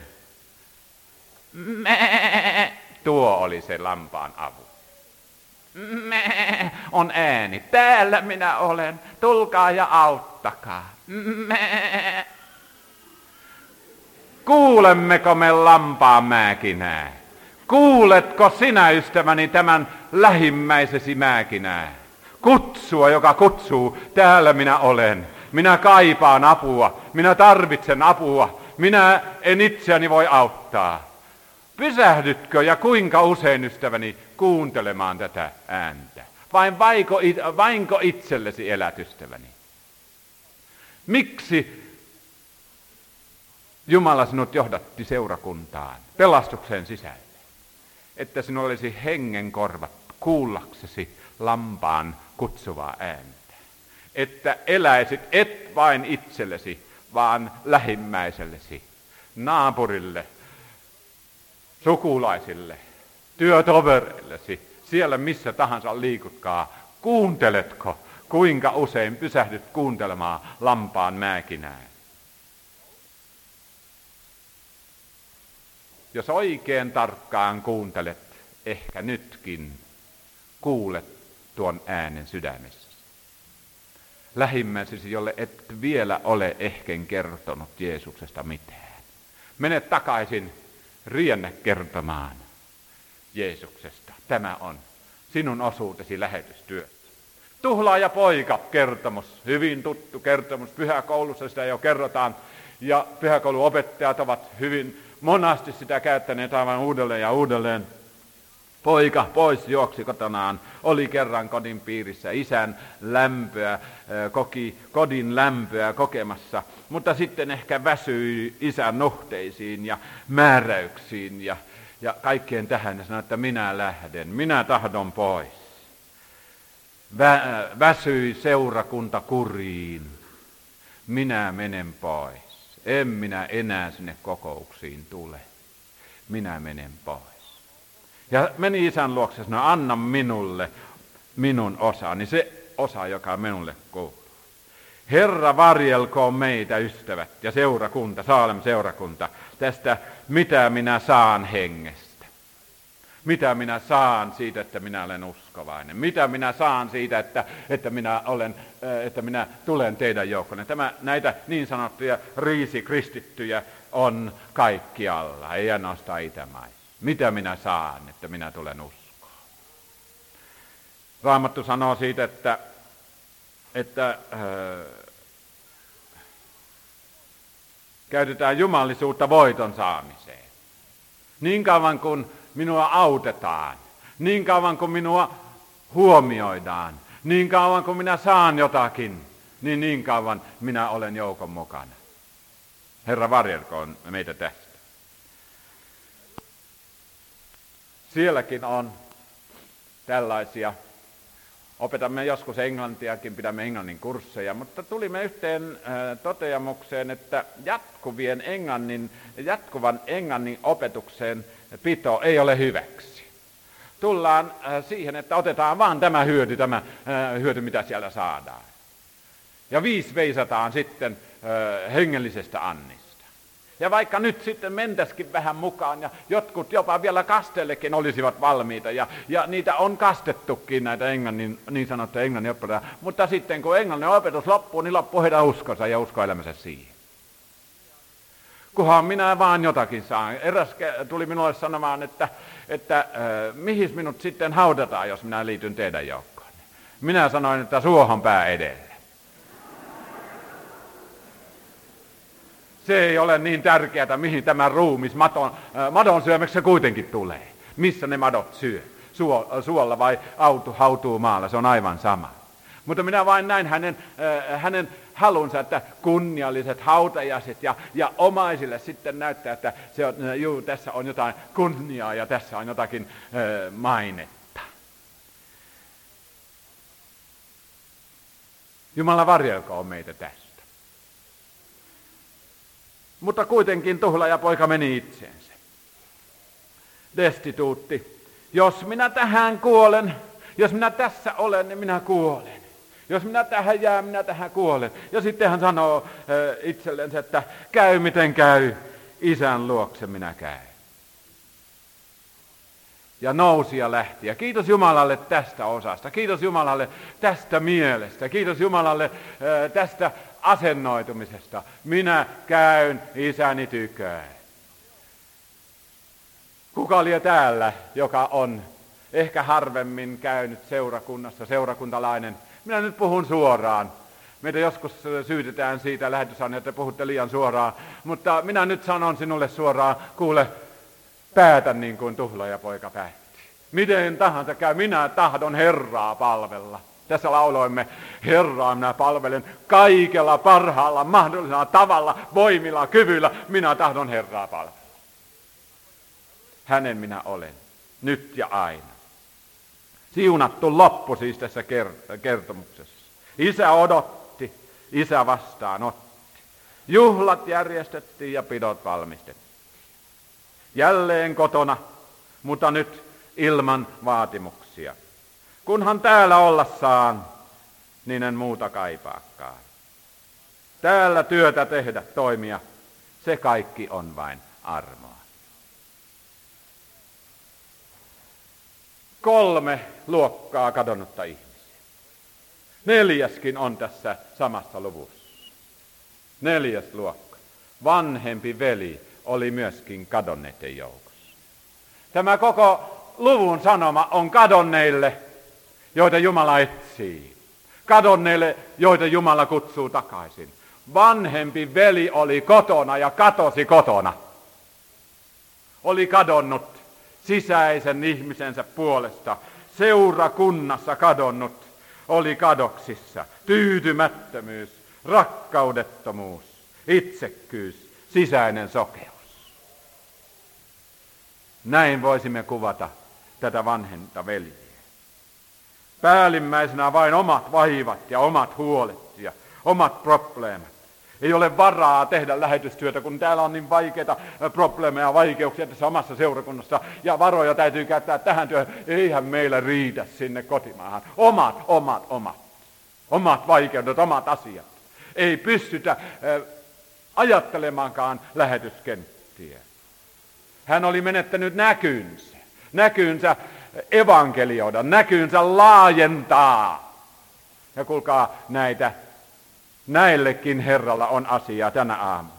Mää. Tuo oli se lampaan avu. Mää. On ääni. Täällä minä olen. Tulkaa ja auttakaa. Mää. Kuulemmeko me lampaan määkinää? Kuuletko sinä, ystäväni, tämän lähimmäisesi määkinää? Kutsua, joka kutsuu, täällä minä olen. Minä kaipaan apua, minä tarvitsen apua, minä en itseäni voi auttaa. Pysähdytkö ja kuinka usein, ystäväni, kuuntelemaan tätä ääntä? Vai vaiko, vainko itsellesi elät, ystäväni? Miksi Jumala sinut johdatti seurakuntaan, pelastukseen sisälle? Että sinulla olisi hengen korvat kuullaksesi lampaan kutsuvaa ääntä. Että eläisit et vain itsellesi, vaan lähimmäisellesi, naapurille, sukulaisille, työtovereillesi, siellä missä tahansa liikutkaa. Kuunteletko, kuinka usein pysähdyt kuuntelemaan lampaan määkinää? Jos oikein tarkkaan kuuntelet, ehkä nytkin kuulet tuon äänen sydämessä. Lähimmäisesi, jolle et vielä ole ehken kertonut Jeesuksesta mitään. Mene takaisin, riennä kertomaan Jeesuksesta. Tämä on sinun osuutesi lähetystyössä. Tuhlaaja poika kertomus, hyvin tuttu kertomus. Pyhäkoulussa sitä jo kerrotaan ja pyhäkouluopettajat ovat hyvin monasti sitä käyttäneet aivan uudelleen ja uudelleen. Poika pois juoksi kotonaan, oli kerran kodin piirissä isän lämpöä, koki kodin lämpöä kokemassa, mutta sitten ehkä väsyi isän nuhteisiin ja määräyksiin ja, ja kaikkeen tähän ja sanoi, että minä lähden, minä tahdon pois. Vä, väsyi seurakunta kuriin, minä menen pois, en minä enää sinne kokouksiin tule, minä menen pois. Ja meni isän luokse ja sanoi, anna minulle minun osani, se osa, joka minulle kuuluu. Herra varjelkoon meitä, ystävät ja seurakunta, Saalem seurakunta, tästä mitä minä saan hengestä. Mitä minä saan siitä, että minä olen uskovainen. Mitä minä saan siitä, että, että, minä, olen, että minä tulen teidän joukkonne. Tämä, näitä niin sanottuja riisikristittyjä on kaikkialla, ei ainoastaan Itämaissa. Mitä minä saan, että minä tulen uskoon? Raamattu sanoo siitä, että, että äh, käytetään jumalisuutta voiton saamiseen. Niin kauan kuin minua autetaan, niin kauan kuin minua huomioidaan, niin kauan kuin minä saan jotakin, niin niin kauan minä olen joukon mukana. Herra varjelkoon meitä tästä. Sielläkin on tällaisia, opetamme joskus englantiakin, pidämme englannin kursseja, mutta tulimme yhteen toteamukseen, että jatkuvien englannin, jatkuvan englannin opetukseen pito ei ole hyväksi. Tullaan siihen, että otetaan vaan tämä hyöty, tämä hyöty mitä siellä saadaan. Ja viisi veisataan sitten hengellisestä annista. Ja vaikka nyt sitten mentäisikin vähän mukaan ja jotkut jopa vielä kasteellekin olisivat valmiita ja, ja niitä on kastettukin näitä englannin, niin sanottuja englannin opettajia, mutta sitten kun englannin opetus loppuu, niin loppuu heidän uskonsa ja uskoelämänsä siihen. Kunhan minä vaan jotakin saan. Eräs tuli minulle sanomaan, että, että äh, mihin minut sitten haudataan, jos minä liityn teidän joukkoon. Minä sanoin, että suohon pää edellä. Se ei ole niin tärkeää, mihin tämä ruumis madon, äh, madon syömäksi se kuitenkin tulee. Missä ne madot syö, Suo, suolla vai autu, hautuu maalla, se on aivan sama. Mutta minä vain näin hänen, äh, hänen halunsa, että kunnialliset hautajaiset ja, ja omaisille sitten näyttää, että se on, äh, juu, tässä on jotain kunniaa ja tässä on jotakin äh, mainetta. Jumala varjelkoon meitä tästä. Mutta kuitenkin tuhlaajapoika meni itseensä. Destituutti. Jos minä tähän kuolen, jos minä tässä olen, niin minä kuolen. Jos minä tähän jään, minä tähän kuolen. Ja sitten hän sanoo äh, itsellensä, että käy miten käy, isän luokse minä käyn. Ja nousi ja lähti. Ja kiitos Jumalalle tästä osasta. Kiitos Jumalalle tästä mielestä. Kiitos Jumalalle äh, tästä asennoitumisesta. Minä käyn isäni tykään. Kuka lie täällä, joka on ehkä harvemmin käynyt seurakunnassa, seurakuntalainen? Minä nyt puhun suoraan. Meitä joskus syytetään siitä lähetyssanne, että puhutte liian suoraan, mutta minä nyt sanon sinulle suoraan, kuule, päätä niin kuin tuhlaajapoika päätti. Miten tahansa käy, minä tahdon Herraa palvella. Tässä lauloimme, Herraa minä palvelen kaikella parhaalla mahdollisella tavalla, voimilla, kyvyillä, minä tahdon Herraa palvella. Hänen minä olen, nyt ja aina. Siunattu loppu siis tässä kertomuksessa. Isä odotti, isä vastaanotti. Juhlat järjestettiin ja pidot valmistettiin. Jälleen kotona, mutta nyt ilman vaatimuksia. Kunhan täällä olla saan, niin en muuta kaipaakaan. Täällä työtä tehdä, toimia, se kaikki on vain armoa. Kolme luokkaa kadonnutta ihmistä. Neljäskin on tässä samassa luvussa. Neljäs luokka. Vanhempi veli oli myöskin kadonneiden joukossa. Tämä koko luvun sanoma on kadonneille, joita Jumala etsii. Kadonneille, joita Jumala kutsuu takaisin. Vanhempi veli oli kotona ja katosi kotona. Oli kadonnut sisäisen ihmisensä puolesta. Seurakunnassa kadonnut. Oli kadoksissa tyytymättömyys, rakkaudettomuus, itsekkyys, sisäinen sokeus. Näin voisimme kuvata tätä vanhenta veljeä. Päällimmäisenä vain omat vaivat ja omat huolet ja omat probleemat. Ei ole varaa tehdä lähetystyötä, kun täällä on niin vaikeita probleemeja ja vaikeuksia tässä omassa seurakunnassa. Ja varoja täytyy käyttää tähän työhön. Eihän meillä riitä sinne kotimaahan. Omat, omat, omat. Omat vaikeudet, omat asiat. Ei pystytä äh, ajattelemaankaan lähetyskenttiä. Hän oli menettänyt näkynsä. Näkynsä evankelioida, näkynsä laajentaa. Ja kuulkaa näitä. Näillekin Herralla on asiaa tänä aamuna.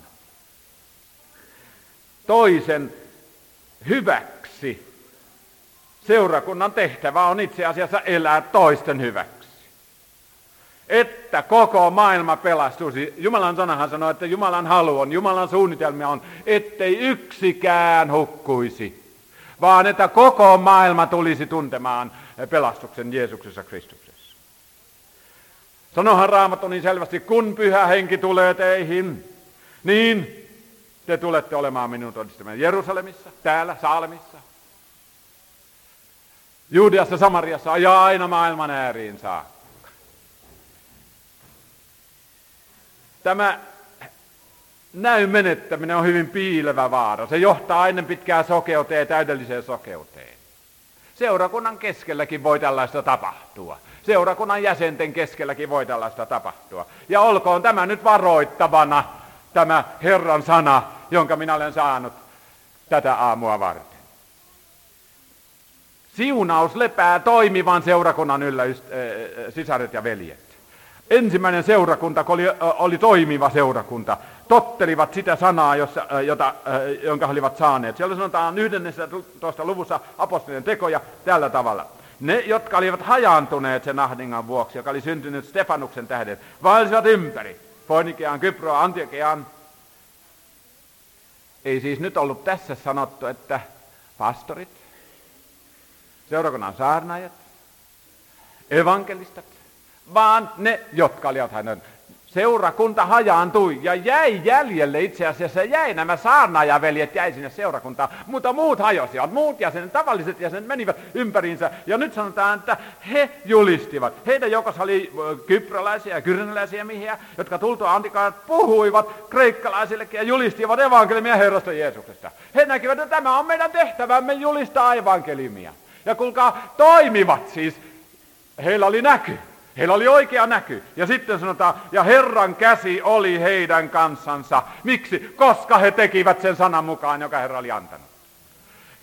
Toisen hyväksi seurakunnan tehtävä on itse asiassa elää toisten hyväksi. Että koko maailma pelastuisi. Jumalan sanahan sanoo, että Jumalan halu on, Jumalan suunnitelmia on, ettei yksikään hukkuisi, vaan että koko maailma tulisi tuntemaan pelastuksen Jeesuksessa Kristuksessa. Sanohan Raamattu niin selvästi, kun Pyhä Henki tulee teihin, niin te tulette olemaan minun todistamani Jerusalemissa, täällä, Saalemissa, Juudeassa, Samariassa ja aina maailman ääriin saakka. Tämä näyn menettäminen on hyvin piilevä vaara. Se johtaa ennen pitkää sokeuteen ja täydelliseen sokeuteen. Seurakunnan keskelläkin voi tällaista tapahtua. Seurakunnan jäsenten keskelläkin voi tällaista tapahtua. Ja olkoon tämä nyt varoittavana, tämä Herran sana, jonka minä olen saanut tätä aamua varten. Siunaus lepää toimivan seurakunnan yllä, sisaret ja veljet. Ensimmäinen seurakunta oli, oli toimiva seurakunta. Tottelivat sitä sanaa, jossa, jota, jonka he olivat saaneet. Siellä sanotaan yhdennentoista luvussa apostolien tekoja tällä tavalla. Ne, jotka olivat hajaantuneet sen ahdingan vuoksi, joka oli syntynyt Stefanuksen tähden, vaelsivat ympäri. Foinikeaan, Kyproa, Antiokeaan. Ei siis nyt ollut tässä sanottu, että pastorit, seurakunnan saarnaajat, evankelistat, vaan ne, jotka olivat hänen. Seurakunta hajaantui ja jäi jäljelle, itse asiassa jäi nämä saarnaajaveljet jäi sinne seurakuntaan, mutta muut hajosivat, muut jäsenet, tavalliset jäsenet menivät ympäriinsä ja nyt sanotaan, että he julistivat. Heidän joukossa oli kyproläisiä ja kyreneläisiä miehiä, jotka tultua Antiokiaan puhuivat kreikkalaisillekin ja julistivat evankeliumia Herrasta Jeesuksesta. He näkivät, että tämä on meidän tehtävämme julistaa evankeliumia. Ja kuulkaa, toimivat siis, heillä oli näky. Heillä oli oikea näky. Ja sitten sanotaan, ja Herran käsi oli heidän kanssansa. Miksi? Koska he tekivät sen sanan mukaan, joka Herra oli antanut.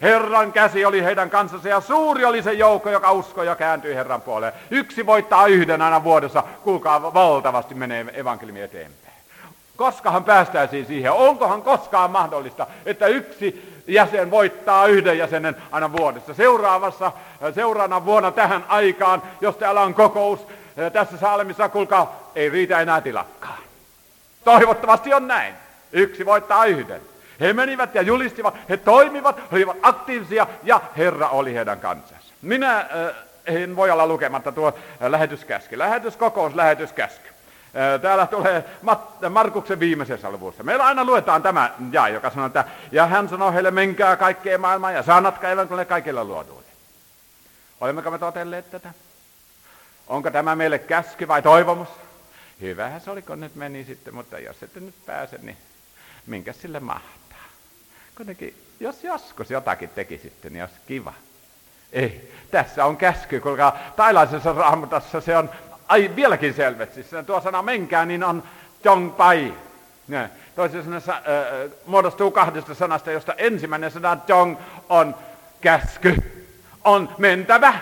Herran käsi oli heidän kanssansa ja suuri oli se joukko, joka uskoi ja kääntyi Herran puoleen. Yksi voittaa yhden aina vuodessa, kuulkaa, valtavasti menee evankeliumi eteenpäin. Koskahan päästäisiin siihen? Onkohan koskaan mahdollista, että yksi jäsen voittaa yhden jäsenen aina vuodessa? Seuraavassa, seuraavana vuonna tähän aikaan, jos täällä on kokous tässä Saalemissa, kuulkaa, ei riitä enää tilakkaan. Toivottavasti on näin. Yksi voittaa yhden. He menivät ja julistivat, he toimivat, he olivat aktiivisia ja Herra oli heidän kanssansa. Minä äh, en voi olla lukematta tuo äh, lähetyskäsky. Lähetyskokous, lähetyskäsky. Äh, täällä tulee Mat- Markuksen viimeisessä luvussa. Meillä aina luetaan tämä jae, joka sanoo, että ja hän sanoi heille, menkää kaikkeen maailmaan ja saanatkaa evankeliumia kaikille luoduille. Olemmeko me totelleet tätä? Onko tämä meille käsky vai toivomus? Hyvähän se oli, kun nyt meni sitten, mutta jos ette nyt pääse, niin minkä sille mahtaa? Kuitenkin, jos joskus jotakin tekisitte, niin olisi kiva. Ei, tässä on käsky, kuulkaa, tailaisessa Raamatussa se on ai, vieläkin selvästi. Tuo sana menkää, niin on jong pai. Toisin sanoen äh, muodostuu kahdesta sanasta, josta ensimmäinen sana jong on käsky. On mentävä.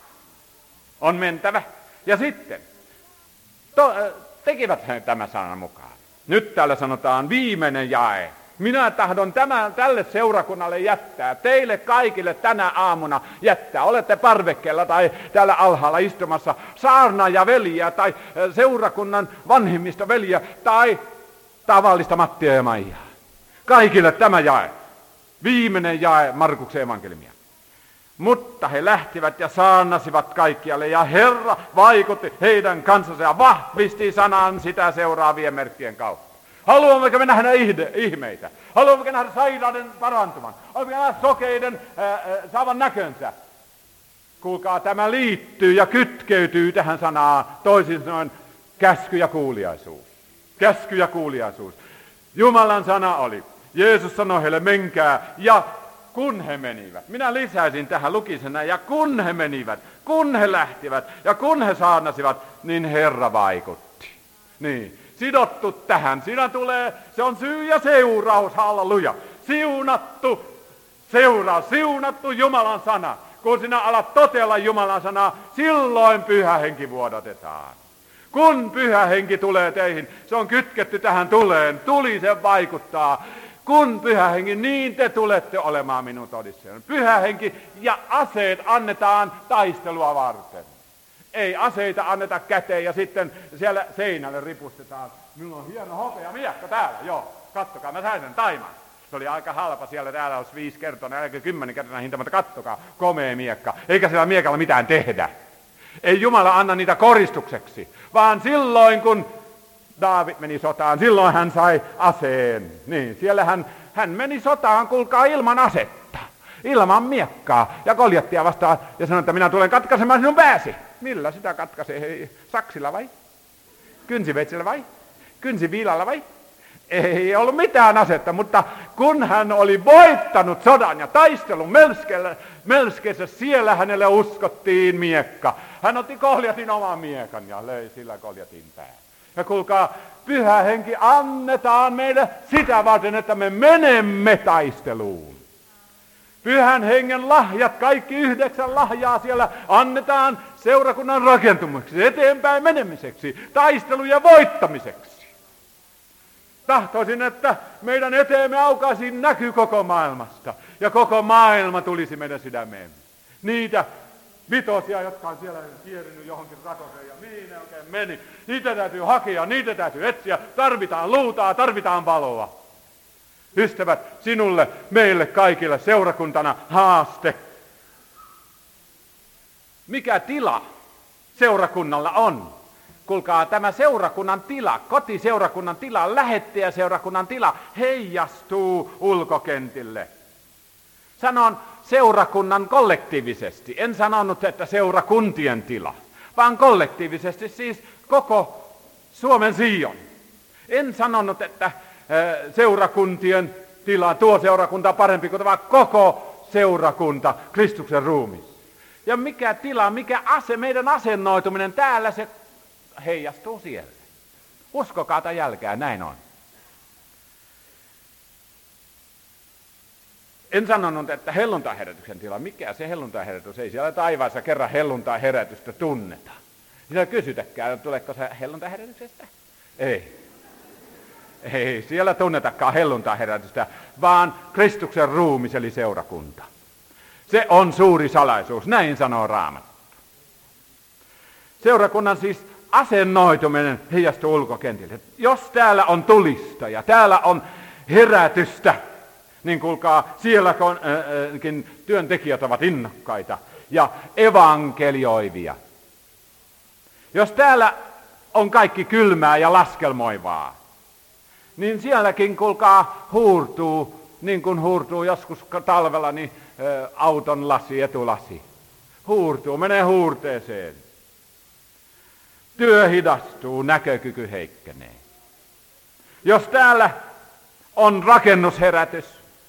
On mentävä. Ja sitten to, äh, tekivät he tämän sanan mukaan. Nyt täällä sanotaan viimeinen jae. Minä tahdon tämän, tälle seurakunnalle jättää, teille kaikille tänä aamuna jättää. Olette parvekkeella tai täällä alhaalla istumassa saarna ja veliä tai seurakunnan vanhimmista veliä tai tavallista Mattia ja Maijaa. Kaikille tämä jae. Viimeinen jae Markuksen evankeliumia. Mutta he lähtivät ja saarnasivat kaikkialle ja Herra vaikutti heidän kanssansa ja vahvisti sanan sitä seuraavien merkkien kautta. Haluammeko me nähdä ihmeitä? Haluammeko nähdä sairaiden parantuman? Haluammeko nähdä sokeiden ää, saavan näkönsä? Kuulkaa, tämä liittyy ja kytkeytyy tähän sanaan toisin sanoen käsky ja kuuliaisuus. Käsky ja kuuliaisuus. Jumalan sana oli. Jeesus sanoi heille, menkää, ja kun he menivät. Minä lisäisin tähän lukisena, ja kun he menivät, kun he lähtivät, ja kun he saarnasivat, niin Herra vaikutti. Niin. Sidottu tähän. Siinä tulee, se on syy ja seuraus, halleluja. Siunattu seuraus, siunattu Jumalan sana. Kun sinä alat totella Jumalan sanaa, silloin Pyhä Henki vuodatetaan. Kun Pyhä Henki tulee teihin, se on kytketty tähän tuleen, tuli se vaikuttaa. Kun Pyhä Henki, niin te tulette olemaan minun todistajani. Pyhä Henki ja aseet annetaan taistelua varten. Ei aseita anneta käteen ja sitten siellä seinälle ripustetaan. Minulla on hieno hopea miekka täällä, joo. Kattokaa, mä sain sen Taimaan. Se oli aika halpa siellä, täällä olisi viisi kertaa, älkää kymmenen kertaa hinta, mutta kattokaa, komea miekka. Eikä siellä miekalla mitään tehdä. Ei Jumala anna niitä koristukseksi, vaan silloin kun Daavid meni sotaan, silloin hän sai aseen. Niin, siellä hän, hän meni sotaan, kuulkaa, ilman asetta, ilman miekkaa ja Goljattia vastaan ja sanoi, että minä tulen katkaisemaan sinun pääsi. Millä sitä katkaisee? Hei, saksilla vai? Kynsiveitsellä vai? Kynsiviilalla vai? Ei ollut mitään asetta, mutta kun hän oli voittanut sodan ja taistelun melskeessä, siellä hänelle uskottiin miekka. Hän otti Goljatin oman miekan ja löi sillä Goljatin päälle. Ja kuulkaa, Pyhä Henki annetaan meille sitä varten, että me menemme taisteluun. Pyhän Hengen lahjat, kaikki yhdeksän lahjaa siellä annetaan seurakunnan rakentumiseksi, eteenpäin menemiseksi, taistelujen voittamiseksi. Tahtoisin, että meidän eteemme aukaisi näky koko maailmasta ja koko maailma tulisi meidän sydämeen. Niitä vitosia, jotka on siellä kierinyt johonkin rakoseen ja mihin ne oikein meni, niitä täytyy hakea, niitä täytyy etsiä, tarvitaan luutaa, tarvitaan valoa. Ystävät, sinulle, meille kaikille seurakuntana haaste. Mikä tila seurakunnalla on? Kuulkaa, tämä seurakunnan tila, kotiseurakunnan tila, lähettäjäseurakunnan tila heijastuu ulkokentille. Sanon seurakunnan kollektiivisesti. En sanonut, että seurakuntien tila, vaan kollektiivisesti siis koko Suomen Sion. En sanonut, että seurakuntien tila, tuo seurakunta on parempi kuin tämä koko seurakunta, Kristuksen ruumis. Ja mikä tila, mikä ase, meidän asennoituminen täällä, se heijastuu siellä. Uskokaa tai jälkää, näin on. En sanonut, että helluntaiherätyksen tila. Mikä se helluntaiherätys? Ei siellä taivaassa kerran helluntaiherätystä tunneta. Siellä kysytäkään, tuleeko se helluntaiherätyksestä? Ei. Ei siellä tunnetakaan helluntaiherätystä, vaan Kristuksen ruumis eli seurakunta. Se on suuri salaisuus, näin sanoo Raamattu. Seurakunnan siis asennoituminen heijastuu ulkokentille. Jos täällä on tulista ja täällä on herätystä, niin kuulkaa, sielläkin työntekijät ovat innokkaita ja evankelioivia. Jos täällä on kaikki kylmää ja laskelmoivaa, niin sielläkin kuulkaa huurtuu, niin kuin huurtuu joskus talvella, niin ä, auton lasi, etulasi. Huurtuu, menee huurteeseen. Työ hidastuu, näkökyky heikkenee. Jos täällä on rakennusherätys,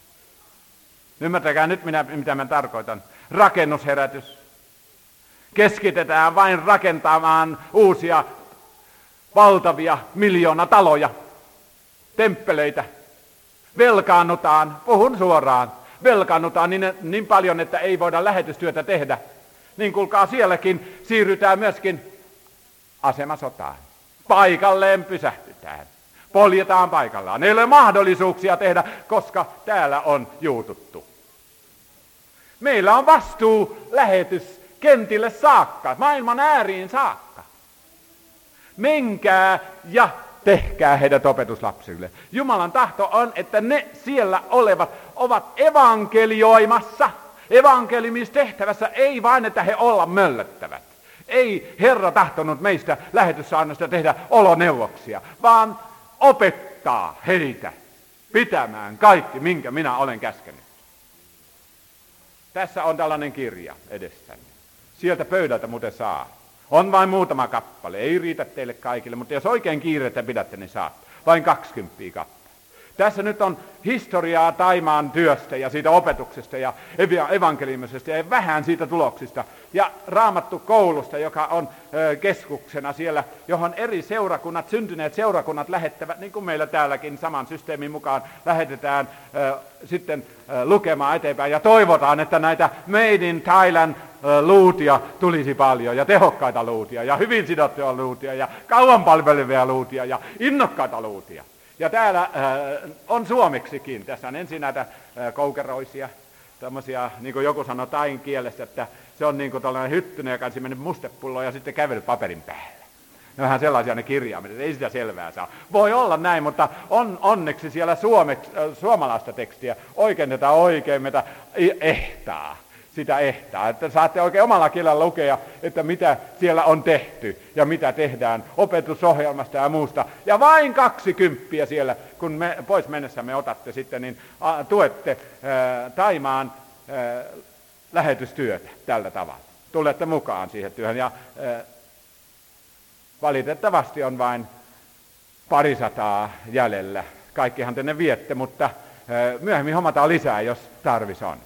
ymmärtäkää nyt minä, mitä mä tarkoitan, rakennusherätys. Keskitetään vain rakentamaan uusia valtavia miljoonataloja, temppeleitä. Velkaannutaan, puhun suoraan, velkaannutaan niin, niin paljon, että ei voida lähetystyötä tehdä. Niin kuulkaa, sielläkin siirrytään myöskin asemasotaan. Paikalleen pysähtytään. Poljetaan paikallaan. Ei ole mahdollisuuksia tehdä, koska täällä on juututtu. Meillä on vastuu lähetys kentille saakka, maailman ääriin saakka. Menkää ja tehkää heidät opetuslapsille. Jumalan tahto on, että ne siellä olevat ovat evankelioimassa. Evankelimistehtävässä ei vain, että he olla möllöttävät. Ei Herra tahtonut meistä lähetyssaarnosta tehdä oloneuvoksia, vaan opettaa heitä pitämään kaikki, minkä minä olen käskenyt. Tässä on tällainen kirja edessäni. Sieltä pöydältä muuten saa. On vain muutama kappale, ei riitä teille kaikille, mutta jos oikein kiirettä pidätte, niin saatte. Vain kaksikymmentä kappale. Tässä nyt on historiaa Taimaan työstä ja siitä opetuksesta ja evankeliumisesta ja vähän siitä tuloksista. Ja Raamattu koulusta, joka on ö, keskuksena siellä, johon eri seurakunnat, syntyneet seurakunnat lähettävät, niin kuin meillä täälläkin saman systeemin mukaan lähetetään ö, sitten ö, lukemaan eteenpäin. Ja toivotaan, että näitä Made in Thailand ö, luutia tulisi paljon ja tehokkaita luutia ja hyvin sidottuja luutia ja kauan palvelevia luutia ja innokkaita luutia. Ja täällä äh, on suomeksikin. Tässä on ensin näitä äh, koukeroisia, tämmöisiä, niin kuin joku sanoi tain kielessä, että se on niin kuin tällainen hyttynen, joka on mennyt mustepulloon ja sitten kävellyt paperin päällä. Ne on vähän sellaisia ne kirjaamiset, ei sitä selvää saa. Voi olla näin, mutta on onneksi siellä suomeksi, äh, suomalaista tekstiä oikein tätä oikein meitä ehtaa. Sitä ehtaa, että saatte oikein omalla kielellä lukea, että mitä siellä on tehty ja mitä tehdään opetusohjelmasta ja muusta. Ja vain kaksikymppiä siellä, kun me pois mennessä me otatte sitten, niin a, tuette ää, Taimaan ää, lähetystyötä tällä tavalla. Tulette mukaan siihen työhön ja ää, valitettavasti on vain parisataa jäljellä. Kaikkihan te ne viette, mutta ää, myöhemmin hommataan lisää, jos tarvis on.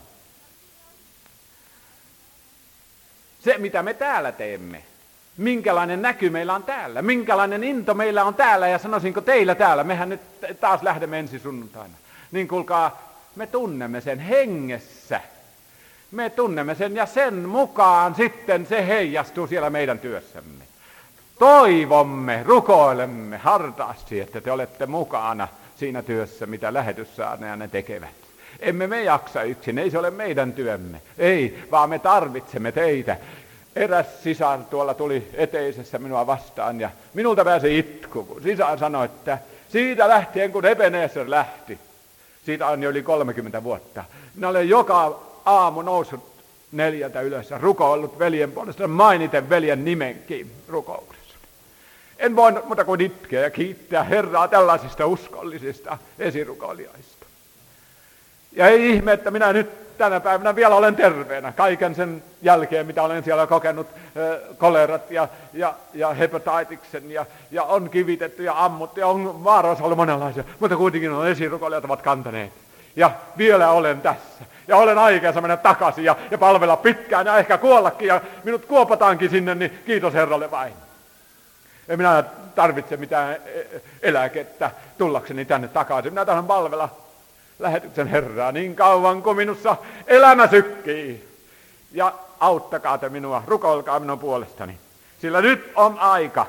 Se, mitä me täällä teemme, minkälainen näky meillä on täällä, minkälainen into meillä on täällä, ja sanoisinko teillä täällä, mehän nyt taas lähdemme ensi sunnuntaina, niin kuulkaa, me tunnemme sen hengessä. Me tunnemme sen, ja sen mukaan sitten se heijastuu siellä meidän työssämme. Toivomme, rukoilemme hartaasti, että te olette mukana siinä työssä, mitä lähetyssaarnaajat ne tekevät. Emme me jaksa yksin, ei se ole meidän työmme. Ei, vaan me tarvitsemme teitä. Eräs sisar tuolla tuli eteisessä minua vastaan ja minulta pääsi itku, kun sisar sanoi, että siitä lähtien kun Ebenezer lähti, siitä on jo yli kolmekymmentä vuotta, minä olen joka aamu noussut neljältä ylös ja rukoillut veljen puolesta, mainiten veljen nimenkin rukouksessa. En voinut muuta kuin itkeä ja kiittää Herraa tällaisista uskollisista esirukoilijoista. Ja ei ihme, että minä nyt tänä päivänä vielä olen terveenä kaiken sen jälkeen, mitä olen siellä kokenut, äh, kolerat ja, ja, ja hepatitiksen ja, ja on kivitetty ja ammuttu ja on vaaroissa ollut monenlaisia, mutta kuitenkin on esirukoilijat ovat kantaneet. Ja vielä olen tässä. Ja olen aikeessa mennä takaisin ja, ja palvella pitkään ja ehkä kuollakin ja minut kuopataankin sinne, niin kiitos Herralle vain. En minä tarvitse mitään eläkettä tullakseni tänne takaisin. Minä tahdon palvella lähetyksen Herraa niin kauan kuin minussa elämä sykkii. Ja auttakaa te minua, rukoilkaa minun puolestani. Sillä nyt on aika.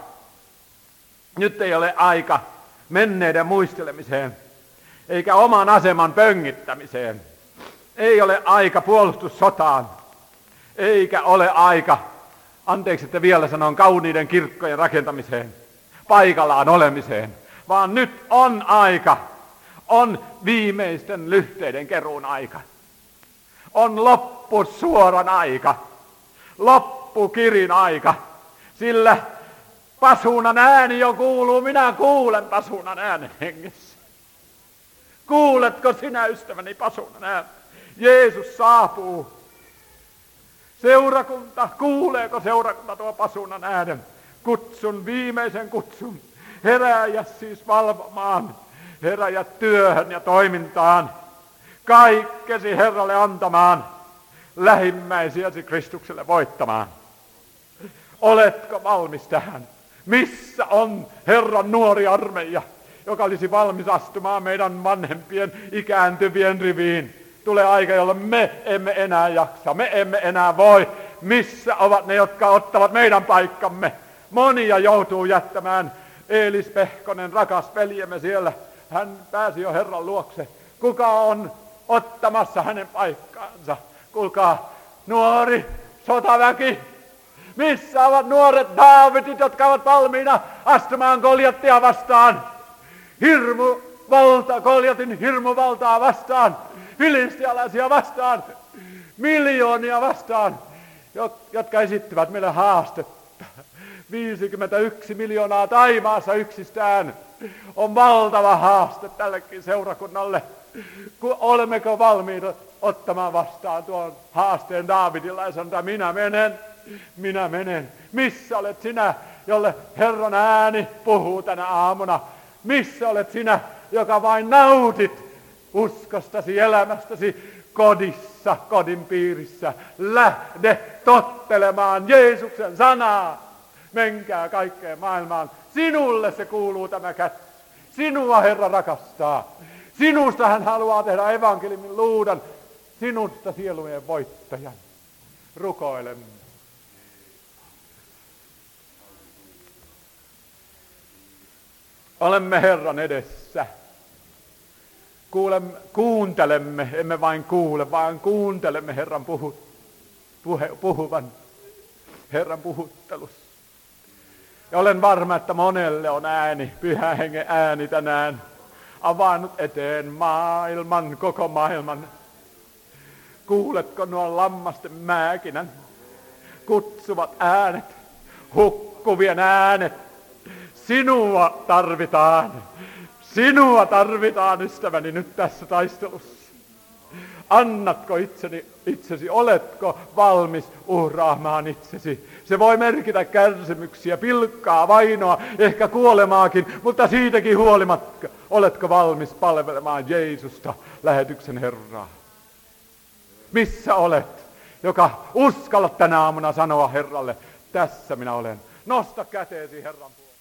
Nyt ei ole aika menneiden muistelemiseen, eikä oman aseman pöngittämiseen. Ei ole aika puolustussotaan, eikä ole aika, anteeksi että vielä sanon, kauniiden kirkkojen rakentamiseen, paikallaan olemiseen, vaan nyt on aika, on viimeisten lyhteiden keruun aika. On loppusuoran aika, loppukirin aika, sillä pasuunan ääni jo kuuluu, minä kuulen pasuunan äänen hengessä. Kuuletko sinä, ystäväni, pasuunan äänen? Jeesus saapuu. Seurakunta, kuuleeko seurakunta tuo pasuunan äänen? Kutsun, viimeisen kutsun. Herääjä siis valvomaan, herääjä työhön ja toimintaan. Kaikkesi Herralle antamaan, lähimmäisiäsi Kristukselle voittamaan. Oletko valmis tähän? Missä on Herran nuori armeija, joka olisi valmis astumaan meidän vanhempien ikääntyvien riviin? Tulee aika, jolloin me emme enää jaksa, me emme enää voi. Missä ovat ne, jotka ottavat meidän paikkamme? Monia joutuu jättämään. Eelis Pehkonen, rakas veljemme siellä, hän pääsi jo Herran luokse. Kuka on ottamassa hänen paikkaansa? Kuulkaa, nuori sotaväki. Missä ovat nuoret Daavidit, jotka ovat valmiina astumaan Goljattia vastaan? Hirmu valta, Goljatin hirmuvaltaa vastaan, filistialaisia vastaan, miljoonia vastaan, jotka esittivät meille haastetta. viisikymmentäyksi miljoonaa taivaassa yksistään on valtava haaste tällekin seurakunnalle. Olemmeko valmiita ottamaan vastaan tuon haasteen Daavidilla ja sanotaan, minä menen, minä menen. Missä olet sinä, jolle Herran ääni puhuu tänä aamuna? Missä olet sinä, joka vain nautit uskostasi, elämästäsi kodissa, kodin piirissä? Lähde tottelemaan Jeesuksen sanaa. Menkää kaikkeen maailmaan. Sinulle se kuuluu tämä kättä. Sinua Herra rakastaa. Sinusta hän haluaa tehdä evankeliumin luudan. Sinusta sielujen voittajan. Rukoilemme. Olemme Herran edessä. Kuulemme, kuuntelemme, emme vain kuule, vaan kuuntelemme Herran puhu, puhe, puhuvan Herran puhuttelussa. Ja olen varma, että monelle on ääni, Pyhän Hengen ääni tänään, avannut eteen maailman, koko maailman. Kuuletko nuo lammasten määkinän, kutsuvat äänet, hukkuvien äänet? Sinua tarvitaan, sinua tarvitaan, ystäväni, nyt tässä taistelussa. Annatko itseni, itsesi, oletko valmis uhraamaan itsesi? Se voi merkitä kärsimyksiä, pilkkaa, vainoa, ehkä kuolemaakin, mutta siitäkin huolimatta, oletko valmis palvelemaan Jeesusta, lähetyksen Herraa? Missä olet, joka uskallat tänä aamuna sanoa Herralle, tässä minä olen. Nosta käteesi Herran puolelle.